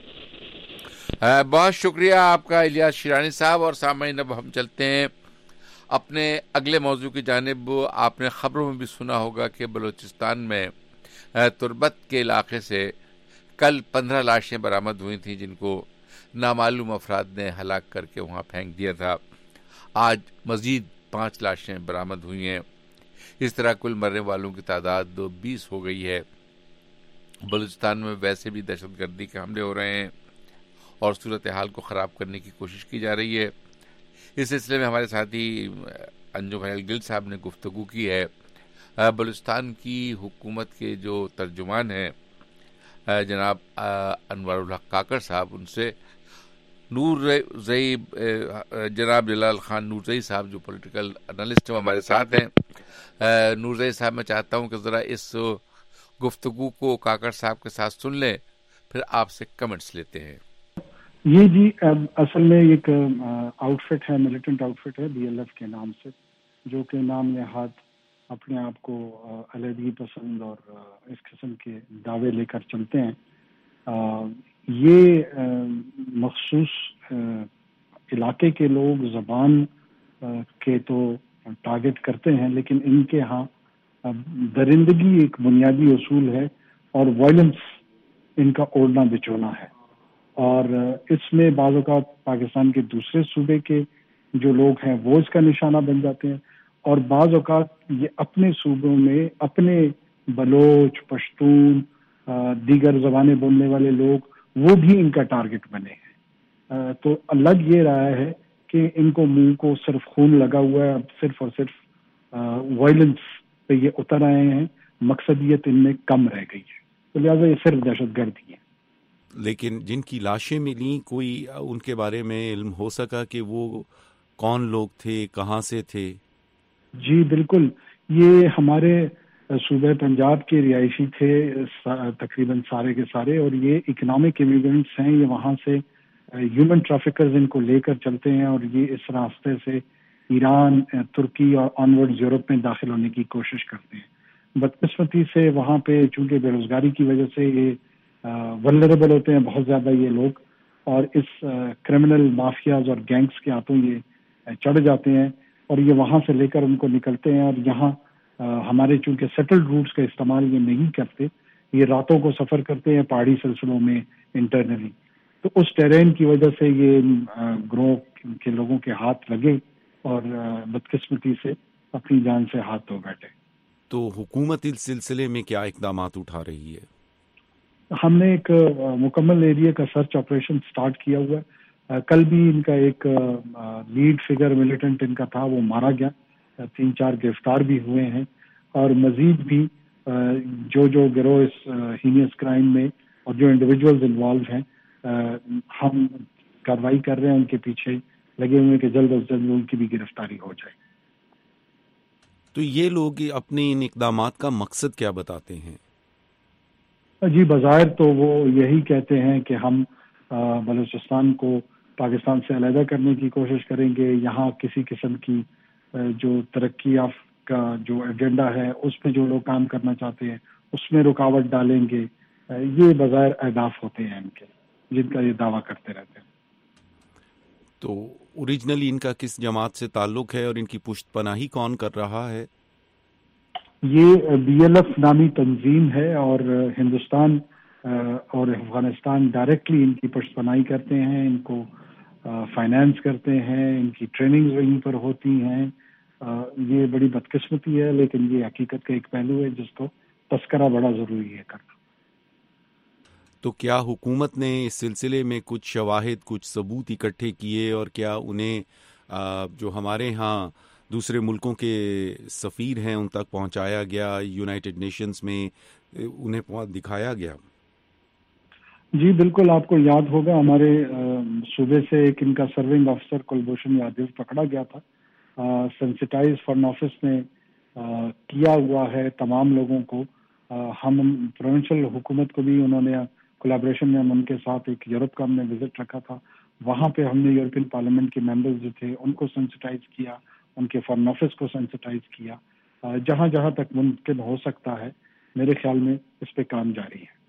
Speaker 1: بہت شکریہ آپ کا الیاس شیرانی صاحب. اور سامعین, اب ہم چلتے ہیں اپنے اگلے موضوع کی جانب. آپ نے خبروں میں بھی سنا ہوگا کہ بلوچستان میں تربت کے علاقے سے کل 15 لاشیں برآمد ہوئی تھیں جن کو نامعلوم افراد نے ہلاک کر کے وہاں پھینک دیا تھا. آج مزید 5 لاشیں برآمد ہوئی ہیں. اس طرح کل مرنے والوں کی تعداد 20 ہو گئی ہے۔ بلوچستان میں ویسے بھی دہشت گردی کے حملے ہو رہے ہیں اور صورتحال کو خراب کرنے کی کوشش کی جا رہی ہے۔ اس سلسلے میں ہمارے ساتھی انجم حلیل گل صاحب نے گفتگو کی ہے بلوچستان کی حکومت کے جو ترجمان ہیں جناب انوار الحق کاکڑ صاحب، ان سے جناب جلال خان نورزئی صاحب جو پولیٹیکل انالسٹ ہمارے ساتھ ہیں۔ نورزئی صاحب، میں چاہتا ہوں کہ ذرا اس گفتگو کو کاکڑ صاحب کے ساتھ سن لیں، پھر آپ سے کمنٹس لیتے ہیں۔
Speaker 13: یہ جی اصل میں ایک آؤٹ فٹ ہے، ملیٹنٹ آؤٹ فٹ ہے BLF کے نام سے، جو کہ نام نہاد اپنے آپ کو علیحدگی پسند اور اس قسم کے دعوے لے کر چلتے ہیں۔ یہ مخصوص علاقے کے لوگ زبان کے تو ٹارگٹ کرتے ہیں، لیکن ان کے ہاں درندگی ایک بنیادی اصول ہے اور وائلنس ان کا اوڑھنا بچھونا ہے، اور اس میں بعض اوقات پاکستان کے دوسرے صوبے کے جو لوگ ہیں وہ اس کا نشانہ بن جاتے ہیں، اور بعض اوقات یہ اپنے صوبوں میں اپنے بلوچ، پشتون، دیگر زبانیں بولنے والے لوگ وہ بھی ان کا ٹارگٹ بنے ہیں۔ تو لگ یہ رہا ہے کہ ان کو منہ کو صرف خون لگا ہوا ہے، اب صرف اور صرف وائلنس پہ یہ اتر آئے ہیں، مقصدیت ان میں کم رہ گئی ہے، تو لہٰذا یہ صرف دہشت گردی ہے۔
Speaker 14: لیکن جن کی لاشیں ملی، کوئی ان کے بارے میں علم ہو سکا کہ وہ کون لوگ تھے، کہاں سے تھے؟
Speaker 13: جی بالکل، یہ ہمارے صوبہ پنجاب کے رہائشی تھے تقریباً سارے کے سارے، اور یہ اکنامک امیگرینٹس ہیں، یہ وہاں سے ہیومن ٹریفکرز ان کو لے کر چلتے ہیں، اور یہ اس راستے سے ایران، ترکی اور آنورڈ یورپ میں داخل ہونے کی کوشش کرتے ہیں۔ بدقسمتی سے وہاں پہ چونکہ بے روزگاری کی وجہ سے یہ ولنریبل ہوتے ہیں بہت زیادہ یہ لوگ، اور اس کرمنل مافیاز اور گینگز کے ہاتھوں یہ چڑھ جاتے ہیں، اور یہ وہاں سے لے کر ان کو نکلتے ہیں، اور یہاں ہمارے چونکہ سیٹلڈ روٹس کا استعمال یہ نہیں کرتے، یہ راتوں کو سفر کرتے ہیں پہاڑی سلسلوں میں انٹرنلی، تو اس ٹیرین کی وجہ سے یہ گروہ کے لوگوں کے ہاتھ لگے اور بدقسمتی سے اپنی جان سے ہاتھ دھو بیٹھے۔
Speaker 14: تو حکومت اس سلسلے میں کیا اقدامات اٹھا رہی ہے؟
Speaker 13: ہم نے ایک مکمل ایریا کا سرچ آپریشن سٹارٹ کیا ہوا ہے۔ کل بھی ان کا ایک لیڈ فگر ملیٹنٹ ان کا تھا، وہ مارا گیا، 3-4 گرفتار بھی ہوئے ہیں، اور مزید بھی جو گروہ اس ہینیس کرائم میں اور جو انڈیویجولز انوالو ہیں، ہم کارروائی کر رہے ہیں، ان کے پیچھے لگے ہوئے کہ جلد از جلد ان کی بھی گرفتاری ہو جائے۔
Speaker 14: تو یہ لوگ اپنے ان اقدامات کا مقصد کیا بتاتے ہیں؟
Speaker 13: جی بظاہر تو وہ یہی کہتے ہیں کہ ہم بلوچستان کو پاکستان سے علیحدہ کرنے کی کوشش کریں گے، یہاں کسی قسم کی جو ترقی کا جو ایجنڈا ہے اس پہ جو لوگ کام کرنا چاہتے ہیں اس میں رکاوٹ ڈالیں گے، یہ بظاہر اہداف ہوتے ہیں ان کے، جن کا یہ دعویٰ کرتے رہتے ہیں۔
Speaker 14: تو اوریجنلی ان کا کس جماعت سے تعلق ہے اور ان کی پشت پناہی کون کر رہا ہے؟
Speaker 13: یہ BLF نامی تنظیم ہے، اور ہندوستان اور افغانستان ڈائریکٹلی ان کی پشت پناہی کرتے ہیں، ان کو فائنانس کرتے ہیں، ان کی ٹریننگز وہیں پر ہوتی ہیں۔ یہ بڑی بدقسمتی ہے، لیکن یہ حقیقت کا ایک پہلو ہے جس کو تذکرہ بڑا ضروری ہے کرنا۔
Speaker 14: تو کیا حکومت نے اس سلسلے میں کچھ شواہد، کچھ ثبوت اکٹھے کیے، اور کیا انہیں جو ہمارے ہاں دوسرے ملکوں کے سفیر ہیں ان تک پہنچایا گیا، یونائٹڈ نیشنز میں انہیں دکھایا گیا؟
Speaker 13: جی بالکل، آپ کو یاد ہوگا ہمارے صوبے سے ایک ان کا سرونگ آفیسر کلبھوشن یادو پکڑا گیا تھا۔ سینسٹائز فارن آفس نے کیا ہوا ہے تمام لوگوں کو۔ ہم پروونشل حکومت کو بھی انہوں نے کولیبریشن میں ہم ان کے ساتھ ایک یورپ کا ہم نے وزٹ رکھا تھا، وہاں پہ ہم نے یورپین پارلیمنٹ کے ممبرز جو تھے ان کو سینسٹائز کیا، ان کے فارن آفس کو سینسٹائز کیا، جہاں جہاں تک ممکن ہو سکتا ہے میرے خیال میں اس پہ کام جاری ہے۔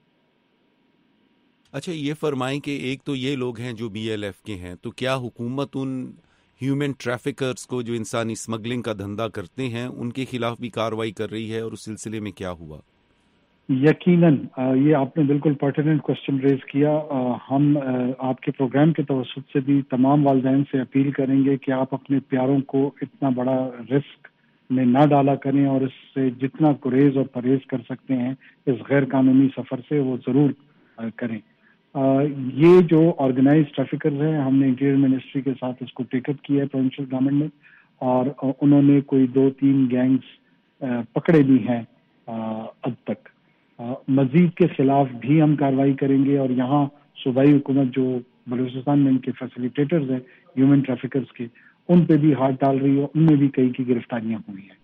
Speaker 14: اچھا یہ فرمائیں کہ ایک تو یہ لوگ ہیں جو BLF کے ہیں، تو کیا حکومت ان ہیومن ٹریفکرز کو جو انسانی اسمگلنگ کا دھندا کرتے ہیں ان کے خلاف بھی کارروائی کر رہی ہے، اور اس سلسلے میں کیا ہوا؟
Speaker 13: یقیناً، یہ آپ نے بالکل پرٹیننٹ کوسچن ریز کیا۔ ہم آپ کے پروگرام کے توسط سے بھی تمام والدین سے اپیل کریں گے کہ آپ اپنے پیاروں کو اتنا بڑا رسک میں نہ ڈالا کریں اور اس سے جتنا گریز اور پرہیز کر سکتے ہیں اس غیر قانونی سفر سے وہ ضرور کریں. یہ جو آرگنائز ٹریفکرز ہیں ہم نے انٹیریئر منسٹری کے ساتھ اس کو ٹیک اپ کیا ہے پروونشل گورنمنٹ نے, اور انہوں نے کوئی 2-3 گینگز پکڑے بھی ہیں اب تک. مزید کے خلاف بھی ہم کارروائی کریں گے, اور یہاں صوبائی حکومت جو بلوچستان میں ان کے فیسیلیٹیٹرز ہیں ہیومن ٹریفکرز کے, ان پہ بھی ہاتھ ڈال رہی ہے, ان میں بھی کئی کی گرفتاریاں ہوئی ہیں.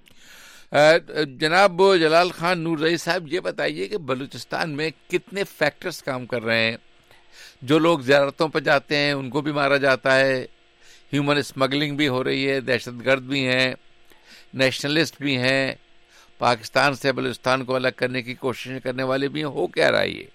Speaker 1: جناب جلال خان نور رئی صاحب, یہ بتائیے کہ بلوچستان میں کتنے فیکٹرز کام کر رہے ہیں؟ جو لوگ زیارتوں پہ جاتے ہیں ان کو بھی مارا جاتا ہے, ہیومن اسمگلنگ بھی ہو رہی ہے, دہشت گرد بھی ہیں, نیشنلسٹ بھی ہیں, پاکستان سے بلوچستان کو الگ کرنے کی کوششیں کرنے والے بھی ہیں. ہو کیا رہا ہے یہ؟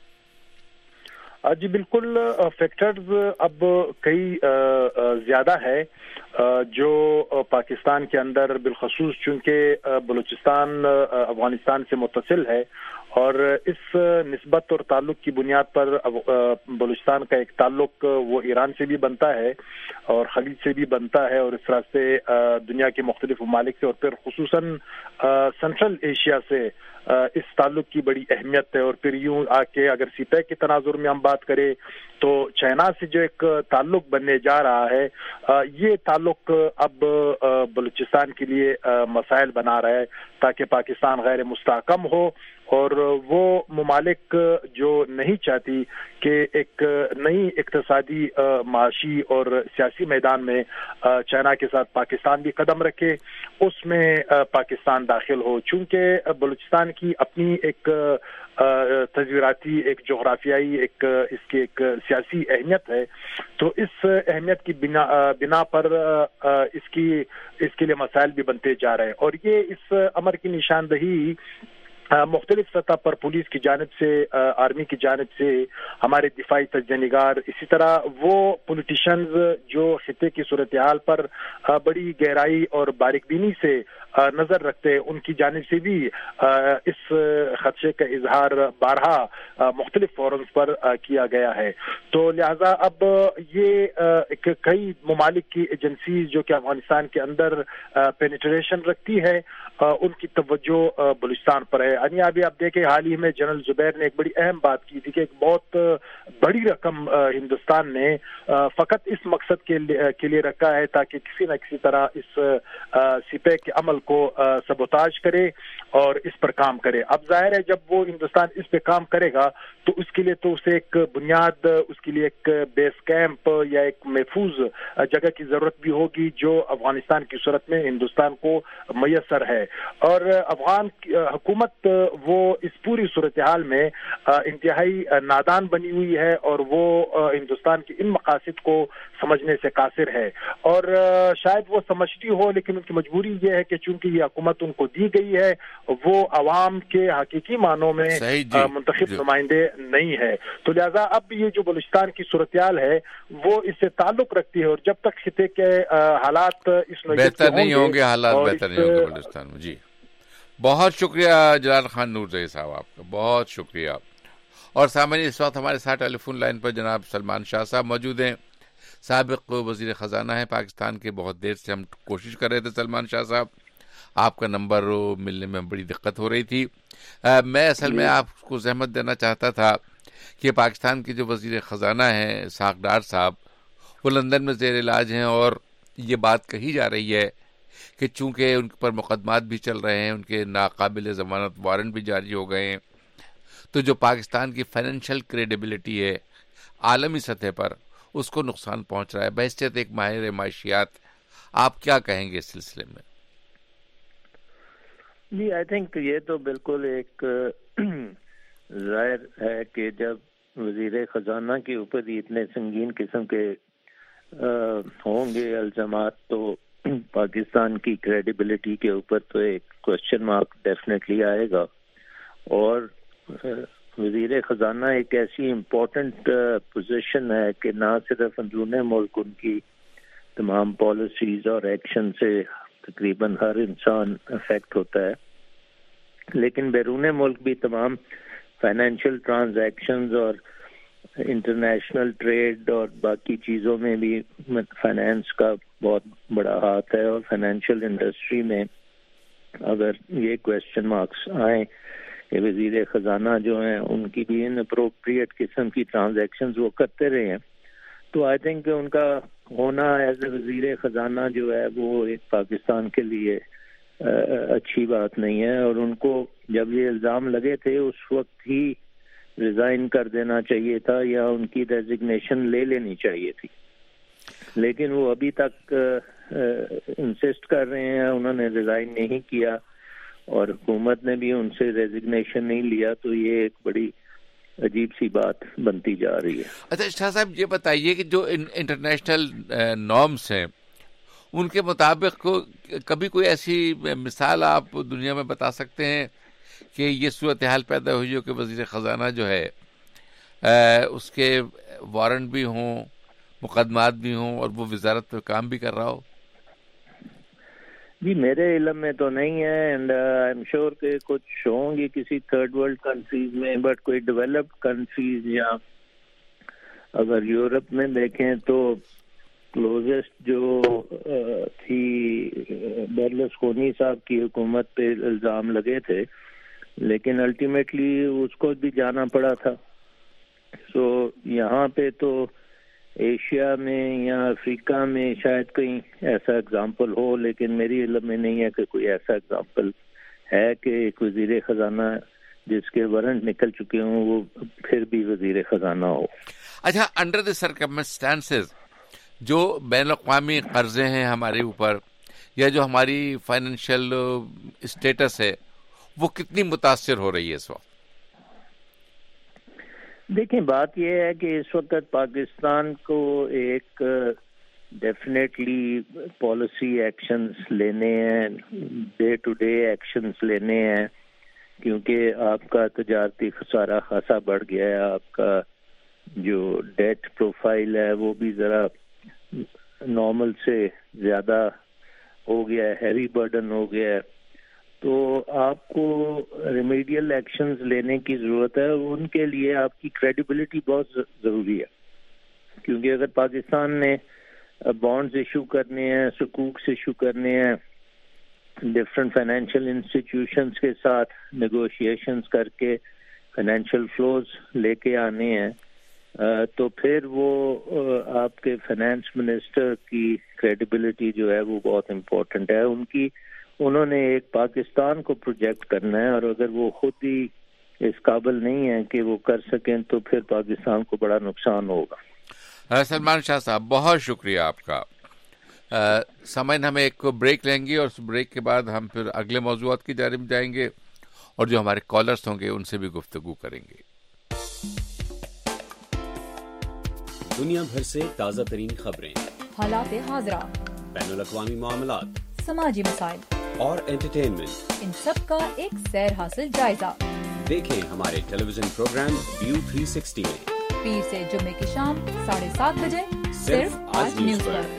Speaker 15: جی بالکل, فیکٹرز اب کئی زیادہ ہے جو پاکستان کے اندر بالخصوص چونکہ بلوچستان افغانستان سے متصل ہے, اور اس نسبت اور تعلق کی بنیاد پر بلوچستان کا ایک تعلق وہ ایران سے بھی بنتا ہے اور خلیج سے بھی بنتا ہے, اور اس طرح سے دنیا کے مختلف ممالک سے, اور پھر خصوصاً سینٹرل ایشیا سے اس تعلق کی بڑی اہمیت ہے. اور پھر یوں آ کے اگر سیپیک کے تناظر میں ہم بات کریں تو چائنا سے جو ایک تعلق بننے جا رہا ہے, یہ تعلق اب بلوچستان کے لیے مسائل بنا رہا ہے تاکہ پاکستان غیر مستحکم ہو, اور وہ ممالک جو نہیں چاہتی کہ ایک نئی اقتصادی, معاشی اور سیاسی میدان میں چائنا کے ساتھ پاکستان بھی قدم رکھے, اس میں پاکستان داخل ہو. چونکہ بلوچستان کی اپنی ایک تصویراتی, ایک جغرافیائی, ایک اس کی ایک سیاسی اہمیت ہے, تو اس اہمیت کی بنا پر اس کے لیے مسائل بھی بنتے جا رہے ہیں. اور یہ اس امر کی نشاندہی مختلف سطح پر پولیس کی جانب سے, آرمی کی جانب سے, ہمارے دفاعی تجزیہ نگار, اسی طرح وہ پولیٹیشنز جو خطے کی صورتحال پر بڑی گہرائی اور باریک بینی سے نظر رکھتے ہیں, ان کی جانب سے بھی اس خدشے کا اظہار بارہا مختلف فورمز پر کیا گیا ہے. تو لہذا اب یہ کئی ممالک کی ایجنسیز جو کہ افغانستان کے اندر پینیٹریشن رکھتی ہے, ان کی توجہ بلوچستان پر ہے. یعنی ابھی آپ دیکھیں حال ہی میں جنرل زبیر نے ایک بڑی اہم بات کی تھی کہ ایک بہت بڑی رقم ہندوستان نے فقط اس مقصد کے لیے رکھا ہے تاکہ کسی نہ کسی طرح اس سپیک کے عمل کو سبوتاج کرے اور اس پر کام کرے. اب ظاہر ہے جب وہ ہندوستان اس پہ کام کرے گا تو اس کے لیے تو اسے ایک بنیاد, اس کے لیے ایک بیس کیمپ یا ایک محفوظ جگہ کی ضرورت بھی ہوگی جو افغانستان کی صورت میں ہندوستان کو میسر ہے. اور افغان حکومت وہ اس پوری صورتحال میں انتہائی نادان بنی ہوئی ہے, اور وہ ہندوستان کے ان مقاصد کو سمجھنے سے قاصر ہے. اور شاید وہ سمجھتی ہو, لیکن ان کی مجبوری یہ ہے کہ چونکہ یہ حکومت ان کو دی گئی ہے, وہ عوام کے حقیقی معنوں میں منتخب نمائندے نہیں ہے. تو لہذا اب یہ جو بلوچستان کی صورتحال ہے وہ اس سے تعلق رکھتی ہے, اور جب تک خطے کے حالات اس
Speaker 1: بہتر نہیں ہوں گے, حالات بہتر نہیں ہوں گے بلوچستان میں. جی بہت شکریہ جلال خان نور رئی صاحب, آپ کا بہت شکریہ. اور سامعین, اس وقت ہمارے ساتھ ٹیلی فون لائن پر جناب سلمان شاہ صاحب موجود ہیں, سابق وزیر خزانہ ہیں پاکستان کے. بہت دیر سے ہم کوشش کر رہے تھے سلمان شاہ صاحب, آپ کا نمبر ملنے میں بڑی دقت ہو رہی تھی. میں اصل میں آپ کو زحمت دینا چاہتا تھا کہ پاکستان کے جو وزیر خزانہ ہیں اسحاق ڈار صاحب, وہ لندن میں زیر علاج ہیں, اور یہ بات کہی جا رہی ہے کہ چونکہ ان پر مقدمات بھی چل رہے ہیں, ان کے ناقابل ضمانت وارنٹ بھی جاری ہو گئے ہیں, تو جو پاکستان کی فائنینشیل کریڈیبلٹی ہے عالمی سطح پر, اس کو نقصان پہنچ رہا ہے. بحیثیت ایک ماہر معاشیات آپ کیا کہیں گے اس سلسلے میں؟
Speaker 16: جی آئی تھنک یہ تو بالکل ایک ظاہر ہے کہ جب وزیر خزانہ کے اوپر اتنے سنگین قسم کے ہوں گے الزامات, تو پاکستان کی کریڈیبلٹی کے اوپر تو ایک کوشچن مارک ڈیفینیٹلی آئے گا. اور وزیر خزانہ ایک ایسی امپورٹنٹ پوزیشن ہے کہ نہ صرف اندرون ملک ان کی تمام پالیسیز اور ایکشن سے تقریباً ہر انسان افیکٹ ہوتا ہے, لیکن بیرون ملک بھی تمام فائنینشیل ٹرانزیکشنز اور انٹرنیشنل ٹریڈ اور باقی چیزوں میں بھی فائنینس کا بہت بڑا ہاتھ ہے, اور فائنینشیل انڈسٹری میں اگر یہ کویشچن مارکس آئیں کہ وزیر خزانہ جو ہیں ان کی بھی ان اپروپریٹ قسم کی ٹرانزیکشنز وہ کرتے رہے ہیں، تو آئی تھنک ان کا ہونا ایز اے وزیر خزانہ جو ہے وہ ایک پاکستان کے لیے اچھی بات نہیں ہے، اور ان کو جب یہ الزام لگے تھے اس وقت ہی ریزائن کر دینا چاہیے تھا یا ان کی ریزگنیشن لے لینی چاہیے تھی، لیکن وہ ابھی تک انسسٹ کر رہے ہیں، انہوں نے ریزائن نہیں کیا اور حکومت نے بھی ان سے ریزگنیشن نہیں لیا، تو یہ ایک بڑی عجیب سی بات بنتی جا رہی ہے۔
Speaker 1: اچھا شاہ صاحب یہ بتائیے کہ جو انٹرنیشنل نارمس ہیں ان کے مطابق کبھی کوئی ایسی مثال آپ دنیا میں بتا سکتے ہیں کہ یہ صورتحال پیدا ہوئی ہو کہ وزیر خزانہ جو ہے اس کے وارنٹ بھی ہوں، مقدمات بھی ہوں اور وہ وزارت پہ کام بھی کر رہا ہو؟
Speaker 16: جی میرے علم میں تو نہیں ہے، اینڈ آئی ایم شیور کہ کچھ ہوں گی کسی تھرڈ ورلڈ کنٹریز میں، بٹ کوئی ڈیولپڈ کنٹریز یا اگر یورپ میں دیکھیں تو کلوزسٹ جو تھی برلسکونی صاحب کی حکومت پہ الزام لگے تھے، لیکن الٹیمیٹلی اس کو بھی جانا پڑا تھا۔ سو یہاں پہ تو ایشیا میں یا افریقہ میں شاید کہیں ایسا اگزامپل ہو، لیکن میری علم میں نہیں ہے کہ کوئی ایسا اگزامپل ہے کہ ایک وزیر خزانہ جس کے وارنٹ نکل چکے ہوں وہ پھر بھی وزیر خزانہ ہو۔
Speaker 1: اچھا، انڈر دی سرکمسٹانسز جو بین الاقوامی قرضے ہیں ہمارے اوپر یا جو ہماری فائنینشیل اسٹیٹس ہے وہ کتنی متاثر ہو رہی ہے اس وقت؟
Speaker 16: دیکھیں بات یہ ہے کہ اس وقت پاکستان کو ایک ڈیفینیٹلی پالیسی ایکشنز لینے ہیں، ڈے ٹو ڈے ایکشنز لینے ہیں، کیونکہ آپ کا تجارتی خسارہ خاصا بڑھ گیا ہے، آپ کا جو ڈیٹ پروفائل ہے وہ بھی ذرا نارمل سے زیادہ ہو گیا ہے، ہیوی برڈن ہو گیا ہے، تو آپ کو ریمیڈیل ایکشنز لینے کی ضرورت ہے۔ ان کے لیے آپ کی کریڈیبلٹی بہت ضروری ہے، کیونکہ اگر پاکستان نے بانڈز ایشو کرنے ہیں، سکوکس ایشو کرنے ہیں، ڈفرینٹ فائنینشیل انسٹیٹیوشنز کے ساتھ نیگوشیشنز کر کے فائنینشیل فلوز لے کے آنے ہیں، تو پھر وہ آپ کے فائنانس منسٹر کی کریڈیبلٹی جو ہے وہ بہت امپورٹنٹ ہے۔ انہوں نے ایک پاکستان کو پروجیکٹ کرنا ہے، اور اگر وہ خود ہی اس قابل نہیں ہے کہ وہ کر سکیں تو پھر پاکستان کو بڑا نقصان ہوگا۔
Speaker 1: سلمان شاہ صاحب بہت شکریہ آپ کا۔ سامعین ہم ایک بریک لیں گے اور اس بریک کے بعد ہم پھر اگلے موضوعات کی جانب جائیں گے اور جو ہمارے کالرز ہوں گے ان سے بھی گفتگو کریں گے۔
Speaker 17: دنیا بھر سے تازہ ترین خبریں، حالات حاضرہ، بین الاقوامی معاملات، سماجی مسائل اور انٹرٹینمنٹ، ان سب کا ایک سیر حاصل جائزہ۔ دیکھیں ہمارے ٹیلی ویژن پروگرام ویو 360 میں پیر سے جمعے کی شام 7:30 بجے صرف آج نیوز پر۔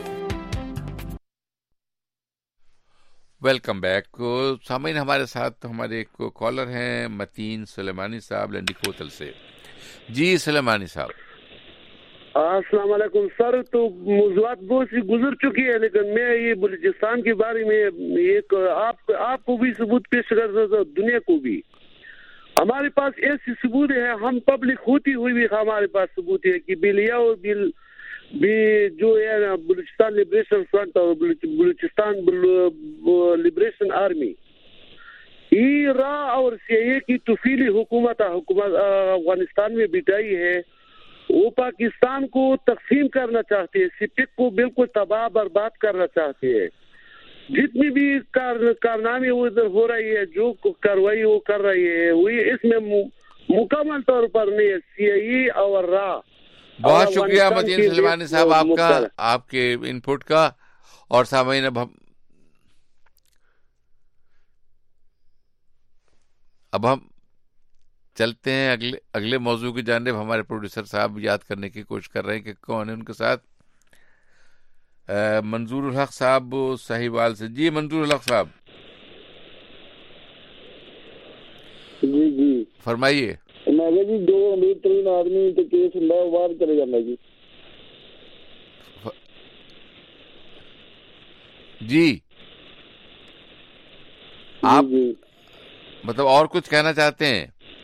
Speaker 1: Welcome back. سامعین ہمارے ساتھ ہمارے ایک کالر ہیں متین سلیمانی صاحب لنڈی کوتل سے۔ جی سلیمانی صاحب۔
Speaker 11: السلام علیکم سر، تو موضوعات بہت سی گزر چکی ہے، لیکن میں یہ بلوچستان کے بارے میں ایک آپ کو بھی ثبوت پیش کر رہا تھا، دنیا کو بھی۔ ہمارے پاس ایسی ثبوت ہے، ہم پبلک ہوتی ہوئی بھی ہمارے پاس ثبوت ہے کہ بلیا اور بھی جو ہے نا بلوچستان لبریشن فرنٹ اور بلوچستان لبریشن آرمی را اور CIA کی توفیلی حکومت افغانستان میں بٹائی ہے، وہ پاکستان کو تقسیم کرنا چاہتے ہیں، سپیک کو بالکل تباہ برباد کرنا چاہتے ہیں۔ جتنی بھی کارنامے ادھر ہو رہی ہے، جو کاروائی وہ کر رہی ہے، وہ اس میں مکمل طور پر نہیں ہے CIA اور را۔
Speaker 1: بہت شکریہ متین سلیمانی صاحب آپ کا، آپ کے ان پٹ کا۔ اور سامعین اب ہم چلتے ہیں اگلے موضوع کی جانب۔ ہمارے پروڈیوسر صاحب یاد کرنے کی کوشش کر رہے ہیں کہ کون ہے ان کے ساتھ۔ منظور الحق صاحب صاحبال سے۔ جی منظور الحق صاحب۔
Speaker 12: جی
Speaker 1: فرمائیے۔
Speaker 12: میں جی 2 امیر ترین آدمی تو کیس وار کرے جانا جی۔
Speaker 1: جی آپ مطلب اور کچھ کہنا چاہتے ہیں؟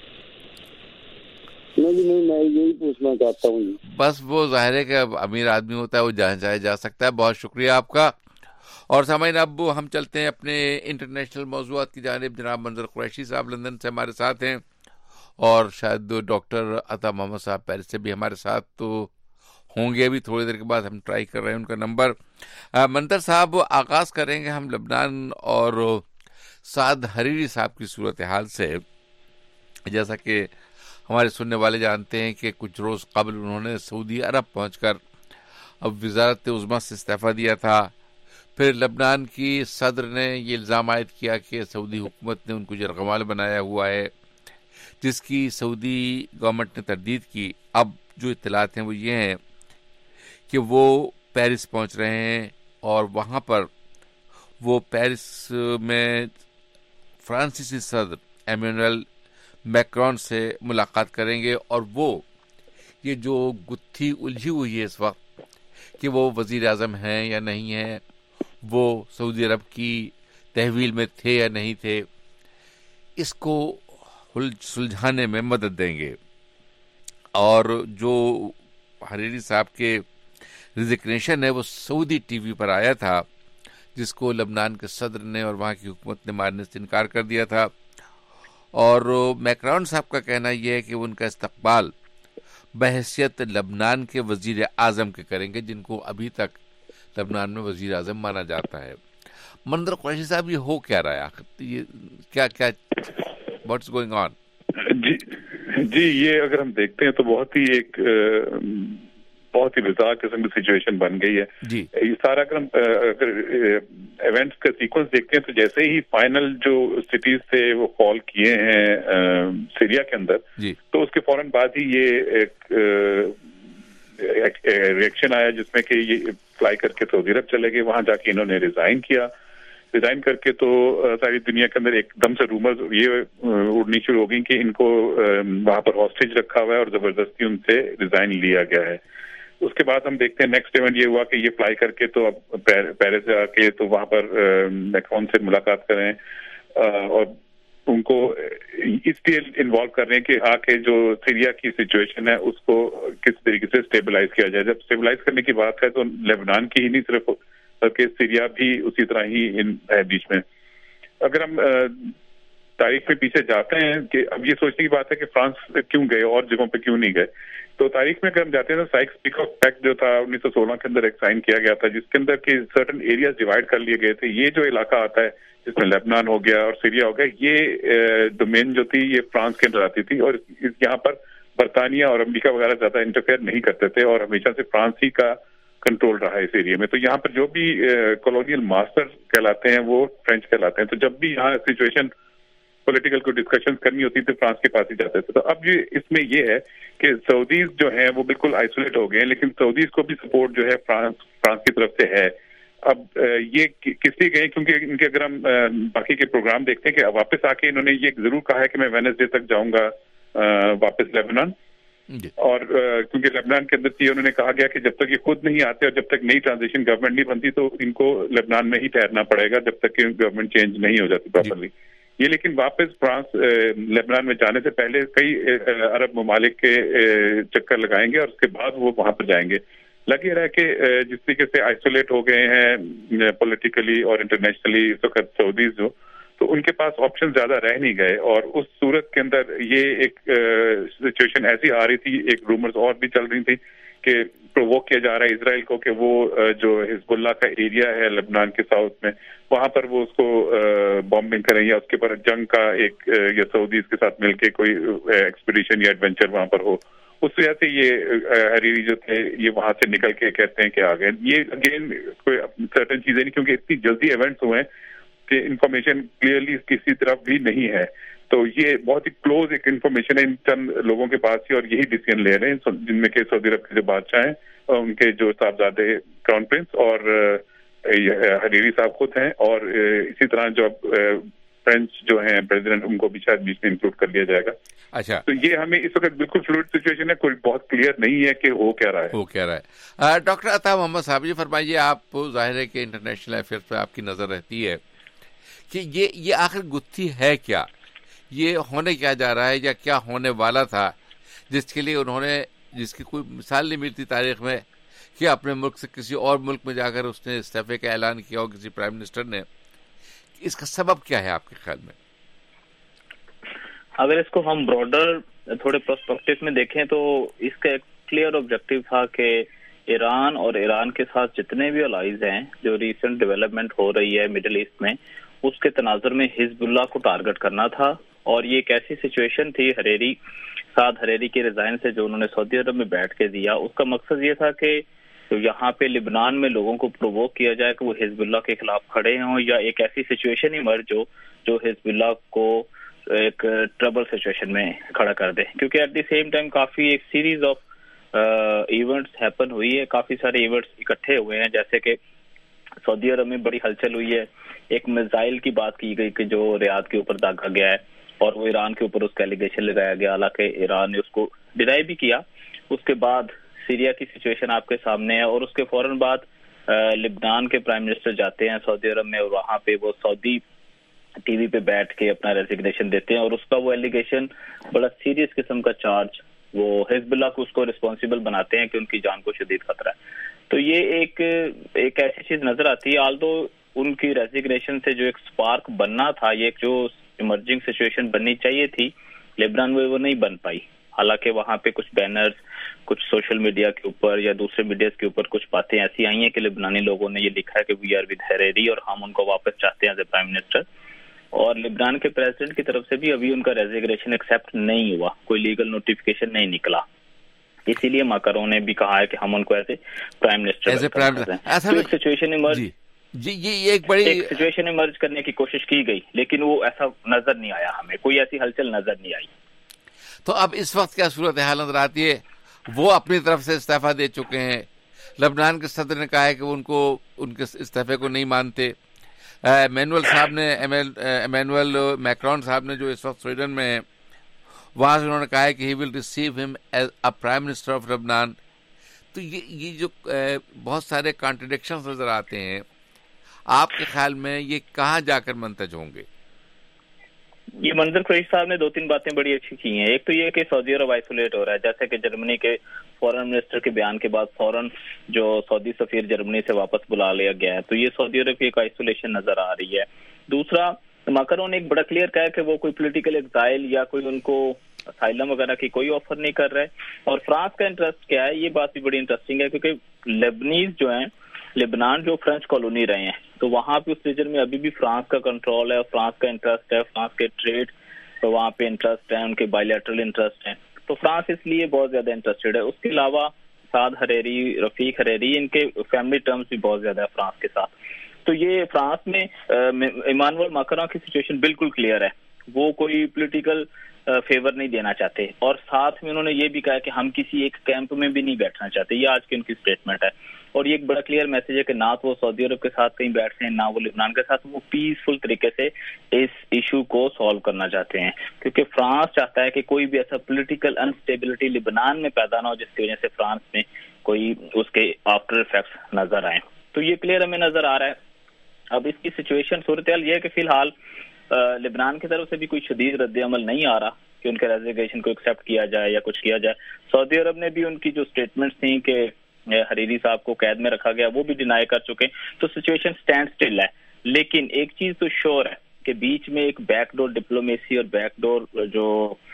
Speaker 18: نہیں، میں یہی پوچھنا چاہتا ہوں.
Speaker 1: بس وہ ظاہر ہے کہ امیر آدمی ہوتا ہے وہ جہاں چاہے جا سکتا ہے. بہت شکریہ آپ کا. اور سامعین اب ہم چلتے ہیں اپنے انٹرنیشنل موضوعات کی جانب. جناب منظر قریشی صاحب لندن سے ہمارے ساتھ ہیں اور شاید ڈاکٹر عطا محمد صاحب پیرس سے بھی ہمارے ساتھ تو ہوں گے. ابھی تھوڑی دیر کے بعد ہم ٹرائی کر رہے ہیں ان کا نمبر. منظر صاحب آغاز کریں گے ہم لبنان اور سعد حریری صاحب کی صورتحال سے. جیسا کہ ہمارے سننے والے جانتے ہیں کہ کچھ روز قبل انہوں نے سعودی عرب پہنچ کر اب وزارت عظمیٰ سے استعفیٰ دیا تھا. پھر لبنان کی صدر نے یہ الزام عائد کیا کہ سعودی حکومت نے ان کو یرغمال بنایا ہوا ہے، جس کی سعودی گورنمنٹ نے تردید کی. اب جو اطلاعات ہیں وہ یہ ہیں کہ وہ پیرس پہنچ رہے ہیں اور وہاں پر وہ پیرس میں فرانسیسی صدر ایمانوئل میکرون سے ملاقات کریں گے. اور وہ یہ جو گتھی الجھی ہوئی ہے اس وقت کہ وہ وزیر اعظم ہیں یا نہیں ہیں، وہ سعودی عرب کی تحویل میں تھے یا نہیں تھے، اس کو سلجھانے میں مدد دیں گے. اور جو حریری صاحب کے ریزگنیشن ہے وہ سعودی ٹی وی پر آیا تھا، جس کو لبنان کے صدر نے اور وہاں کی حکومت نے ماننے سے انکار کر دیا تھا. اور میکرون صاحب کا کہنا یہ ہے کہ ان کا استقبال بحیثیت لبنان کے وزیر اعظم کے کریں گے، جن کو ابھی تک لبنان میں وزیر اعظم مانا جاتا ہے. منظر قریشی صاحب یہ ہو کیا رہا ہے آخر؟ یہ کیا واٹس گوئنگ آن؟
Speaker 19: جی یہ اگر ہم دیکھتے ہیں تو بہت ہی بزار قسم کی سچویشن بن گئی ہے. یہ سارا اگر ایونٹس کا سیکوینس دیکھتے ہیں تو جیسے ہی فائنل جو سٹیز سے وہ کال کیے ہیں سیریا کے اندر، تو اس کے فوراً بعد ہی یہ ایک ریئیکشن آیا جس میں کہ یہ فلائی کر کے سعودی عرب چلے گئے. وہاں جا کے انہوں نے ریزائن کیا. ریزائن کر کے تو ساری دنیا کے اندر ایک دم سے رومرز یہ اڑنی شروع ہو گئی کہ ان کو وہاں پر ہاسٹیج رکھا ہوا ہے اور زبردستی ان سے ریزائن لیا گیا ہے. اس کے بعد ہم دیکھتے ہیں نیکسٹ ایونٹ یہ ہوا کہ یہ فلائی کر کے تو اب پیرس سے آ کے تو وہاں پر میکرون سے ملاقات کریں اور ان کو اس لیے انوالو کر رہے ہیں کہ آ کے جو سیریا کی سچویشن ہے اس کو کس طریقے سے اسٹیبلائز کیا جائے. جب اسٹیبلائز کرنے کی بات ہے تو لیبنان کی ہی نہیں صرف بلکہ سیریا بھی اسی طرح ہی ہے بیچ میں. اگر ہم تاریخ میں پیچھے جاتے ہیں کہ اب یہ سوچنے کی بات ہے کہ فرانس کیوں گئے اور جگہوں پہ کیوں نہیں گئے، تو تاریخ میں اگر ہم جاتے ہیں تو سائکس پیکاک پیکٹ جو تھا 1916 کے اندر ایک سائن کیا گیا تھا، جس کے اندر کہ سرٹن ایریاز ڈیوائڈ کر لیے گئے تھے. یہ جو علاقہ آتا ہے جس میں لیبنان ہو گیا اور سیریا ہو گیا، یہ ڈومین جو تھی یہ فرانس کے اندر آتی تھی اور یہاں پر برطانیہ اور امریکہ وغیرہ زیادہ انٹرفیئر نہیں کرتے تھے اور ہمیشہ سے فرانس ہی کا کنٹرول رہا ہے اس ایریا میں. تو یہاں پر جو بھی کالونیل ماسٹر کہلاتے ہیں وہ فرینچ کہلاتے ہیں. تو جب بھی یہاں سچویشن پولیٹیکل کو ڈسکشن کرنی ہوتی تھی فرانس کے پاس ہی جاتے تھے. تو اب یہ اس میں یہ ہے کہ سعودیز جو ہیں وہ بالکل آئسولیٹ ہو گئے ہیں، لیکن سعودیز کو بھی سپورٹ جو ہے فرانس کی طرف سے ہے. اب یہ کس لیے گئے؟ کیونکہ ان کے اگر ہم باقی کے پروگرام دیکھتے ہیں کہ واپس آ کے انہوں نے یہ ضرور کہا ہے کہ میں وینسڈے تک جاؤں گا واپس لیبنان. اور کیونکہ لیبنان کے اندر انہوں نے کہا گیا کہ جب تک یہ خود نہیں آتے اور جب تک نئی ٹرانزیشن گورنمنٹ نہیں بنتی تو ان کو لیبنان میں ہی ٹھہرنا پڑے گا جب تک کہ گورنمنٹ چینج نہیں ہو جاتی پراپرلی. یہ لیکن واپس فرانس لیبنان میں جانے سے پہلے کئی عرب ممالک کے چکر لگائیں گے اور اس کے بعد وہ وہاں پر جائیں گے. لگ یہ رہا ہے کہ جس طریقے سے آئسولیٹ ہو گئے ہیں پولیٹیکلی اور انٹرنیشنلی اس وقت سعودیز جو، تو ان کے پاس آپشن زیادہ رہ نہیں گئے. اور اس صورت کے اندر یہ ایک سچویشن ایسی آ رہی تھی، ایک رومرز اور بھی چل رہی تھی کہ پرووک کیا جا رہا ہے اسرائیل کو کہ وہ جو حزب اللہ کا ایریا ہے لبنان کے ساؤتھ میں وہاں پر وہ اس کو بامبنگ کریں یا اس کے پر جنگ کا ایک یا سعودیز کے ساتھ مل کے کوئی ایکسپیڈیشن یا ایڈونچر وہاں پر ہو. اس وجہ سے یہ حریری جو تھے یہ وہاں سے نکل کے کہتے ہیں کہ آ گئے. یہ اگین کوئی سرٹن چیزیں نہیں، کیونکہ اتنی جلدی ایونٹس ہوئے ہیں کہ انفارمیشن کلیئرلی کسی طرف بھی نہیں ہے. تو یہ بہت ہی کلوز ایک انفارمیشن ہے ان چند لوگوں کے پاس ہی، اور یہی ڈیسیژن لے رہے ہیں جن میں کہ سعودی عرب کے جو بادشاہ ہیں اور ان کے جو صاحبزادے کراؤن پرنس اور حریری صاحب خود ہیں، اور اسی طرح جو فرینچ جو ہیں پریزیڈنٹ ان کو بھی شاید بیچ میں انکلوڈ کر لیا جائے گا.
Speaker 1: اچھا،
Speaker 19: تو یہ ہمیں اس وقت بالکل فلوئڈ سچویشن ہے، کوئی بہت کلیئر نہیں ہے کہ ہو کیا رہا ہے.
Speaker 1: ڈاکٹر عطا محمد صاحب یہ فرمائیے، آپ ظاہر ہے کہ انٹرنیشنل افیئرس پہ آپ کی نظر رہتی ہے کہ یہ آخر گتھی ہے کیا, یہ ہونے کیا جا رہا ہے یا کیا ہونے والا تھا, جس کے لیے انہوں نے, جس کی کوئی مثال نہیں ملتی تاریخ میں کہ اپنے ملک سے کسی اور ملک میں جا کر اس نے استعفے کا اعلان کیا ہو کسی پرائم منسٹر نے. اس کا سبب کیا ہے آپ کے خیال میں؟
Speaker 20: اگر اس کو ہم براڈر تھوڑے پرسپیکٹو میں دیکھیں تو اس کا ایک کلیئر آبجیکٹو تھا کہ ایران اور ایران کے ساتھ جتنے بھی الائز ہیں, جو ریسنٹ ڈیولپمنٹ ہو رہی ہے مڈل ایسٹ میں, اس کے تناظر میں حزب اللہ کو ٹارگٹ کرنا تھا. اور یہ ایک ایسی سچویشن تھی سعد حریری کے ریزائن سے جو انہوں نے سعودی عرب میں بیٹھ کے دیا, اس کا مقصد یہ تھا کہ یہاں پہ لبنان میں لوگوں کو پرووک کیا جائے کہ وہ حزب اللہ کے خلاف کھڑے ہوں, یا ایک ایسی سچویشن ایمرج ہو جو حزب اللہ کو ایک ٹربل سچویشن میں کھڑا کر دے. کیونکہ ایٹ دی سیم ٹائم کافی ایک سیریز آف ایونٹس ہیپن ہوئی ہے, کافی سارے ایونٹس اکٹھے ہوئے ہیں, جیسے کہ سعودی عرب میں بڑی ہلچل ہوئی ہے, ایک میزائل کی بات کی گئی کہ جو ریاض کے اوپر داغا گیا ہے اور وہ ایران کے اوپر اس کا ایلیگیشن لگایا گیا, حالانکہ ایران نے اس کو ڈینائی بھی کیا. اس کے بعد سیریا کی سچویشن آپ کے سامنے ہے, اور اس کے فوراً بعد لبنان کے پرائم منسٹر جاتے ہیں سعودی عرب میں, اور وہاں پہ وہ سعودی ٹی وی پہ بیٹھ کے اپنا ریزگنیشن دیتے ہیں, اور اس کا وہ ایلیگیشن بڑا سیریس قسم کا چارج, وہ حزب اللہ کو اس کو ریسپانسیبل بناتے ہیں کہ ان کی جان کو شدید خطرہ ہے. تو یہ ایک ایسی چیز نظر آتی ہے, آلدو ان کی ریزگنیشن سے جو ایک سپارک بننا تھا, یہ ایک جو ایمرجنگ سچویشن بننی چاہیے تھی لیبنان میں, وہ نہیں بن پائی. حالانکہ وہاں پہ کچھ بینرز, کچھ سوشل میڈیا کے اوپر یا دوسرے میڈیاز کے اوپر کچھ باتیں ایسی آئی ہیں کہ لبنانی لوگوں نے یہ لکھا ہے کہ وی آر ود حریری اور ہم ان کو واپس چاہتے ہیں ایز اے پرائم منسٹر. اور لبنان کے پریزیڈنٹ کی طرف سے بھی ابھی ان کا ریزگنیشن ایکسیپٹ نہیں ہوا, کوئی لیگل نوٹیفیکیشن نہیں نکلا. اسی لیے ماکرون نے بھی کہا ہے کہ ہم ان کو as a prime minister situation emerge
Speaker 1: یہ ایک بڑی
Speaker 20: سچویشن ایمرج کرنے کی کوشش کی گئی, لیکن وہ ایسا نظر نہیں آیا, ہمیں کوئی ایسی ہلچل نظر نہیں آئی.
Speaker 1: تو اب اس وقت کیا صورتحال نظر آتی ہے؟ وہ اپنی طرف سے استعفیٰ دے چکے ہیں, لبنان کے صدر نے کہا ہے کہ ان کو ان کے استعفے کو نہیں مانتے. ایمینوئل میکرون صاحب نے جو اس وقت سویڈن میں ہیں, وہاں سے انہوں نے کہا ہے کہ ہی ول ریسیو ہم as a prime minister of Lebanon. تو یہ جو بہت سارے کانٹرڈکشنز نظر آتے ہیں, آپ کے خیال میں یہ کہاں جا کر منتج ہوں گے؟
Speaker 20: یہ منظر قریشی صاحب نے 2-3 باتیں بڑی اچھی کی ہیں. ایک تو یہ کہ سعودی عرب آئسولیٹ ہو رہا ہے, جیسے کہ جرمنی کے فورن منسٹر کے بیان کے بعد فوراً جو سعودی سفیر جرمنی سے واپس بلا لیا گیا ہے, تو یہ سعودی عرب کی ایک آئسولیشن نظر آ رہی ہے. دوسرا, ماکرون نے ایک بڑا کلیئر کہا کہ وہ کوئی پولیٹیکل ایگزائل یا کوئی ان کو اسائلم وغیرہ کی کوئی آفر نہیں کر رہے. اور فرانس کا انٹرسٹ کیا ہے, یہ بات بھی بڑی انٹرسٹنگ ہے, کیونکہ لیبنیز جو ہیں, لبنان جو فرینچ کالونی رہے ہیں, تو وہاں پہ اس ریجن میں ابھی بھی فرانس کا کنٹرول ہے, فرانس کا انٹرسٹ ہے, فرانس کے ٹریڈ وہاں پہ انٹرسٹ ہے, ان کے بائیلیٹرل انٹرسٹ ہیں, تو فرانس اس لیے بہت زیادہ انٹرسٹڈ ہے. اس کے علاوہ سعد حریری, رفیق حریری, ان کے فیملی ٹرمز بھی بہت زیادہ ہے فرانس کے ساتھ. تو یہ فرانس میں ایمانوئل ماکرون کی سچویشن بالکل کلیئر ہے, وہ کوئی پولیٹیکل فیور نہیں دینا چاہتے, اور ساتھ میں انہوں نے یہ بھی کہا کہ ہم کسی ایک کیمپ میں بھی نہیں بیٹھنا چاہتے. یہ آج کی ان کی اسٹیٹمنٹ ہے, اور یہ ایک بڑا کلیئر میسج ہے کہ نہ تو وہ سعودی عرب کے ساتھ کہیں بیٹھتے ہیں, نہ وہ لبنان کے ساتھ, وہ پیسفل طریقے سے اس ایشو کو سالو کرنا چاہتے ہیں, کیونکہ فرانس چاہتا ہے کہ کوئی بھی ایسا پولیٹیکل انسٹیبلٹی لبنان میں پیدا نہ ہو جس کی وجہ سے فرانس میں کوئی اس کے آفٹر افیکٹس نظر آئیں. تو یہ کلیئر ہمیں نظر آ رہا ہے. اب اس کی سچویشن صورتحال یہ ہے کہ فی الحال لبنان کی طرف سے بھی کوئی شدید رد عمل نہیں آ رہا کہ ان کے ریزگنیشن کو ایکسیپٹ کیا جائے یا کچھ کیا جائے. سعودی عرب نے بھی ان کی جو اسٹیٹمنٹس تھیں کہ حریری صاحب کو قید میں رکھا گیا, وہ بھی ڈینائی کر چکے. تو سچویشن سٹینڈ سٹل ہے, لیکن ایک چیز تو شور ہے کہ بیچ میں ایک بیک ڈور ڈپلومیسی اور بیک ڈور جو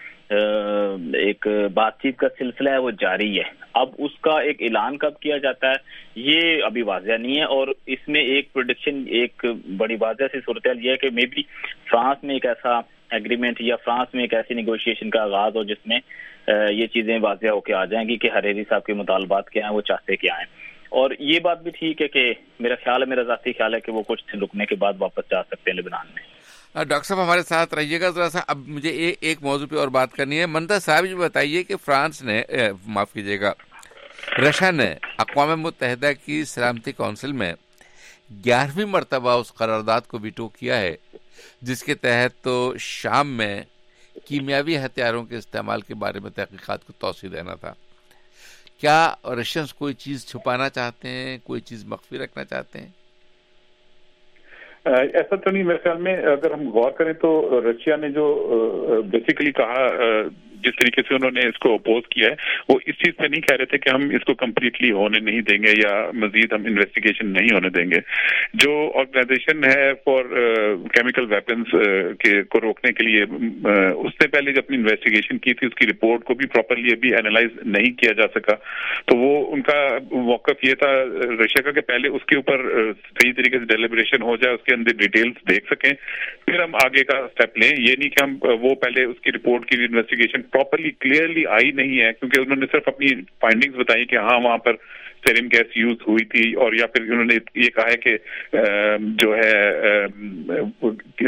Speaker 20: ایک بات چیت کا سلسلہ ہے وہ جاری ہے. اب اس کا ایک اعلان کب کیا جاتا ہے یہ ابھی واضح نہیں ہے, اور اس میں ایک پریڈکشن, ایک بڑی واضح سی صورتحال یہ ہے کہ مے بی فرانس میں ایک ایسا ایگریمنٹ یا فرانس میں ایک ایسی نیگوشیشن کا آغاز ہو جس میں یہ چیزیں واضح ہو کے آ جائیں گی کہ حریری صاحب کے مطالبات کیا ہیں, وہ چاہتے کیا ہیں. اور یہ بات بھی ٹھیک ہے کہ میرا خیال ہے, میرا ذاتی خیال ہے کہ وہ کچھ دن رکنے کے بعد واپس جا سکتے ہیں لبنان میں.
Speaker 1: ڈاکٹر صاحب ہمارے ساتھ رہیے گا ذرا سا. اب مجھے ایک موضوع پہ اور بات کرنی ہے. منتظر صاحب یہ بتائیے کہ فرانس نے, معاف کیجیے گا, رشیا نے اقوام متحدہ کی سلامتی کونسل میں 11ویں مرتبہ اس قرارداد کو ویٹو کیا ہے جس کے تحت تو شام میں کیمیاوی ہتھیاروں کے استعمال کے بارے میں تحقیقات کو توسیع دینا تھا. کیا رشینز کوئی چیز چھپانا چاہتے ہیں, کوئی چیز مخفی رکھنا چاہتے ہیں؟
Speaker 19: ایسا تو نہیں. میرے خیال میں اگر ہم غور کریں تو رشیا نے جو بیسیکلی کہا, جس طریقے سے انہوں نے اس کو اپوز کیا ہے, وہ اس چیز پہ نہیں کہہ رہے تھے کہ ہم اس کو کمپلیٹلی ہونے نہیں دیں گے یا مزید ہم انویسٹیگیشن نہیں ہونے دیں گے. جو آرگنائزیشن ہے فار کیمیکل ویپنز کو روکنے کے لیے, اس نے پہلے جو اپنی انویسٹیگیشن کی تھی اس کی رپورٹ کو بھی پراپرلی ابھی اینالائز نہیں کیا جا سکا. تو وہ ان کا موقف یہ تھا رشیا کا کہ پہلے اس کے اوپر صحیح طریقے سے ڈیلیبریشن ہو جائے, اس کے اندر ڈیٹیلز دیکھ سکیں, پھر ہم آگے کا اسٹیپ لیں. یہ نہیں کہ ہم وہ پہلے اس کی رپورٹ کی انویسٹیگیشن پراپرلی کلیئرلی آئی نہیں ہے, کیونکہ انہوں نے صرف اپنی فائنڈنگز بتائی کہ ہاں وہاں پر سیرین گیس یوز ہوئی تھی, اور یا پھر انہوں نے یہ کہا ہے کہ جو ہے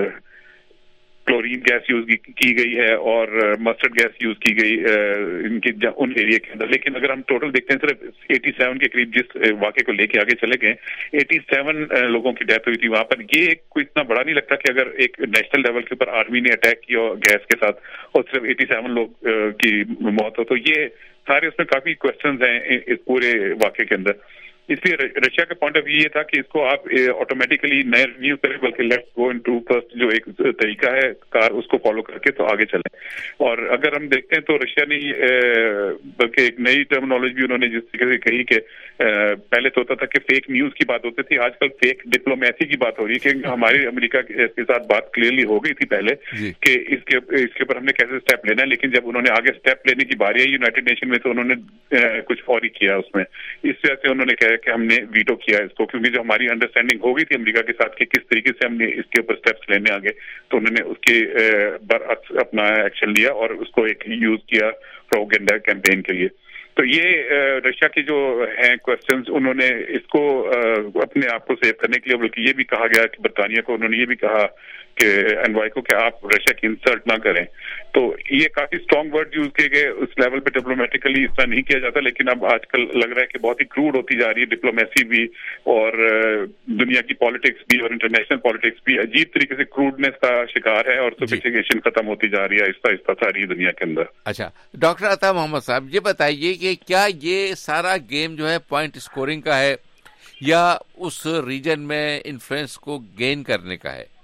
Speaker 19: کلورین گیس یوز کی گئی ہے اور مسٹرڈ گیس یوز کی گئی ان کے ان ایریا کے اندر. لیکن اگر ہم ٹوٹل دیکھتے ہیں صرف 87 کے قریب جس واقعے کو لے کے آگے چلے گئے, 87 لوگوں کی ڈیتھ ہوئی تھی وہاں پر. یہ کوئی اتنا بڑا نہیں لگتا کہ اگر ایک نیشنل لیول کے اوپر آرمی نے اٹیک کیا گیس کے ساتھ اور صرف 87 لوگ کی موت ہو, تو یہ سارے اس میں کافی کوشچنز ہیں اس پورے واقعے کے اندر. اس لیے رشیا کا پوائنٹ آف ویو یہ تھا کہ اس کو آپ آٹومیٹیکلی نئے ریویو کریں, بلکہ let's go into first جو ایک طریقہ ہے کار اس کو فالو کر کے تو آگے چلیں. اور اگر ہم دیکھتے ہیں تو رشیا نے بلکہ ایک نئی ٹرمنالوجی انہوں نے جس طریقے سے کہی کہ پہلے تو ہوتا تھا کہ فیک نیوز کی بات ہوتی تھی, آج کل فیک ڈپلومیسی کی بات ہو رہی ہے. کہ ہماری امریکہ کے ساتھ بات کلیئرلی ہو گئی تھی پہلے کہ اس کے اوپر ہم نے کیسے اسٹیپ لینا ہے, لیکن جب انہوں نے آگے اسٹیپ لینے کی باری آئی یونائٹڈ نیشن میں تو انہوں نے کچھ فوری کیا اس میں. اس وجہ سے انہوں نے کہا کہ ہم نے ویٹو کیا اس کو, کیونکہ جو ہماری انڈرسٹینڈنگ ہو گئی تھی امریکہ کے ساتھ کہ کس طریقے سے ہم نے اس کے اوپر اسٹیپس لینے آگے, تو انہوں نے اس کے برعکس اپنا ایکشن لیا اور اس کو ایک یوز کیا پروپیگنڈا کیمپین کے لیے. تو یہ رشیا کے جو ہیں کوشچنز, انہوں نے اس کو اپنے آپ کو سیو کرنے کے لیے, بلکہ یہ بھی کہا گیا کہ برطانیہ کو, انہوں نے یہ بھی کہا کہ NY کو کہ آپ رشیا کی انسلٹ نہ کریں. تو یہ کافی اسٹرانگ ورڈ یوز کیے گئے. اس لیول پہ ڈپلومیٹیکلی اس طرح نہیں کیا جاتا, لیکن اب آج کل لگ رہا ہے کہ بہت ہی کروڈ ہوتی جا رہی ہے ڈپلومیسی بھی, اور دنیا کی پالیٹکس بھی اور انٹرنیشنل پالیٹکس بھی عجیب طریقے سے کروڈنس کا شکار ہے, اور سوفسٹیکیشن ختم ہوتی جا رہی ہے آہستہ آہستہ ساری دنیا کے اندر.
Speaker 1: اچھا ڈاکٹر عطا محمد صاحب, یہ بتائیے کہ کیا یہ سارا گیم جو ہے پوائنٹ اسکورنگ کا ہے یا اس ریجن میں انفلوئنس کو گین کرنے کا ہے؟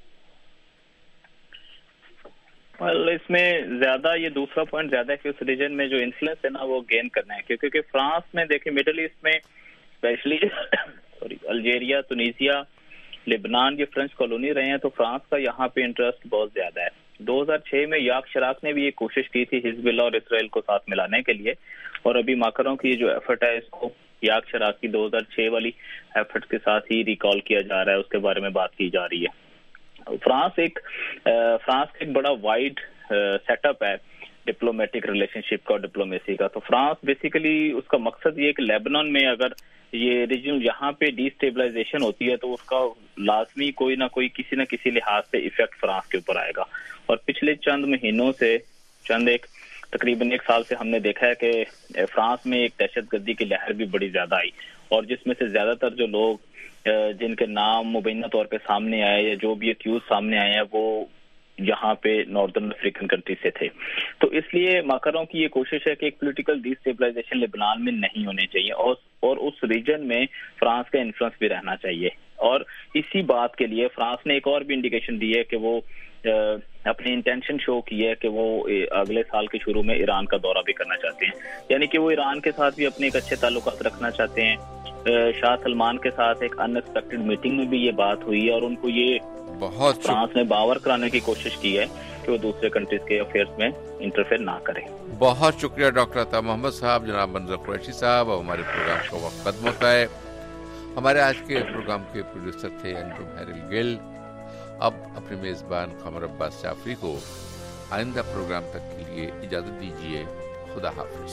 Speaker 20: اس میں زیادہ یہ دوسرا پوائنٹ زیادہ ہے کہ اس ریجن میں جو انفلوئنس ہے نا وہ گین کرنا ہے, کیونکہ فرانس میں دیکھیں مڈل ایسٹ میں اسپیشلی الجیریا, تونیزیا, لبنان یہ فرینچ کالونی رہے ہیں, تو فرانس کا یہاں پہ انٹرسٹ بہت زیادہ ہے. 2006 میں یاک شراک نے بھی یہ کوشش کی تھی حزب اللہ اور اسرائیل کو ساتھ ملانے کے لیے, اور ابھی ماکروں کی جو ایفرٹ ہے اس کو یاک شراک کی 2006 والی ایفرٹ کے ساتھ ہی ریکال کیا جا رہا ہے, اس کے بارے میں بات کی جا رہی ہے. فرانس ایک بڑا وائڈ سیٹ اپ ہے ڈپلومیٹک ریلیشن شپ کا اور ڈپلومیسی کا. تو فرانس بیسیکلی اس کا مقصد یہ ہے کہ لیبنان میں اگر یہ ریجن یہاں پہ ڈی اسٹیبلائزیشن ہوتی ہے تو اس کا لازمی کوئی نہ کوئی کسی نہ کسی لحاظ سے ایفیکٹ فرانس کے اوپر آئے گا. اور پچھلے چند مہینوں سے تقریباً 1 سال سے ہم نے دیکھا ہے کہ فرانس میں ایک دہشت گردی کی لہر بھی بڑی زیادہ آئی, اور جس میں سے زیادہ تر جو لوگ جن کے نام مبینہ طور پہ سامنے آئے یا جو بھی ایکیوز سامنے آئے ہیں وہ یہاں پہ ناردرن افریقن کنٹری سے تھے. تو اس لیے ماکروں کی یہ کوشش ہے کہ ایک پولیٹیکل ڈی اسٹیبلائزیشن لبنان میں نہیں ہونی چاہیے, اور اس ریجن میں فرانس کا انفلوئنس بھی رہنا چاہیے. اور اسی بات کے لیے فرانس نے ایک اور بھی انڈیکیشن دی ہے کہ وہ اپنی انٹینشن شو کی ہے کہ وہ اگلے سال کے شروع میں ایران کا دورہ بھی کرنا چاہتے ہیں, یعنی کہ وہ ایران کے ساتھ بھی اپنے ایک اچھے تعلقات رکھنا چاہتے ہیں. شاہ سلمان کے ساتھ ایک ان ایکسپیکٹڈ میٹنگ میں بھی یہ بات ہوئی ہے, اور ان کو یہ فرانس نے باور کرانے کی کوشش کی ہے کہ وہ دوسرے کنٹریز کے افیئرز میں انٹرفیئر نہ کریں.
Speaker 1: بہت شکریہ ڈاکٹر عطا محمد صاحب, جناب منظر قریشی صاحب. اب ہمارے پروگرام کا وقت ختم ہوتا ہے. ہمارے آج کے پروگرام کے پروڈیوسر تھے انجم ہیرل گل. اب اپنے میزبان قمر عباس جعفری کو آئندہ پروگرام تک کے لیے اجازت دیجیے. خدا حافظ.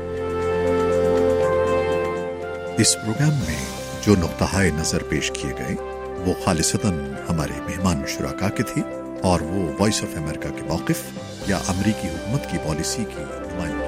Speaker 21: اس پروگرام میں جو نقطہ نظر پیش کیے گئے وہ خالصتاً ہمارے مہمان شرکاء کے تھے, اور وہ وائس آف امریکہ کے موقف یا امریکی حکومت کی پالیسی کی نمائندگی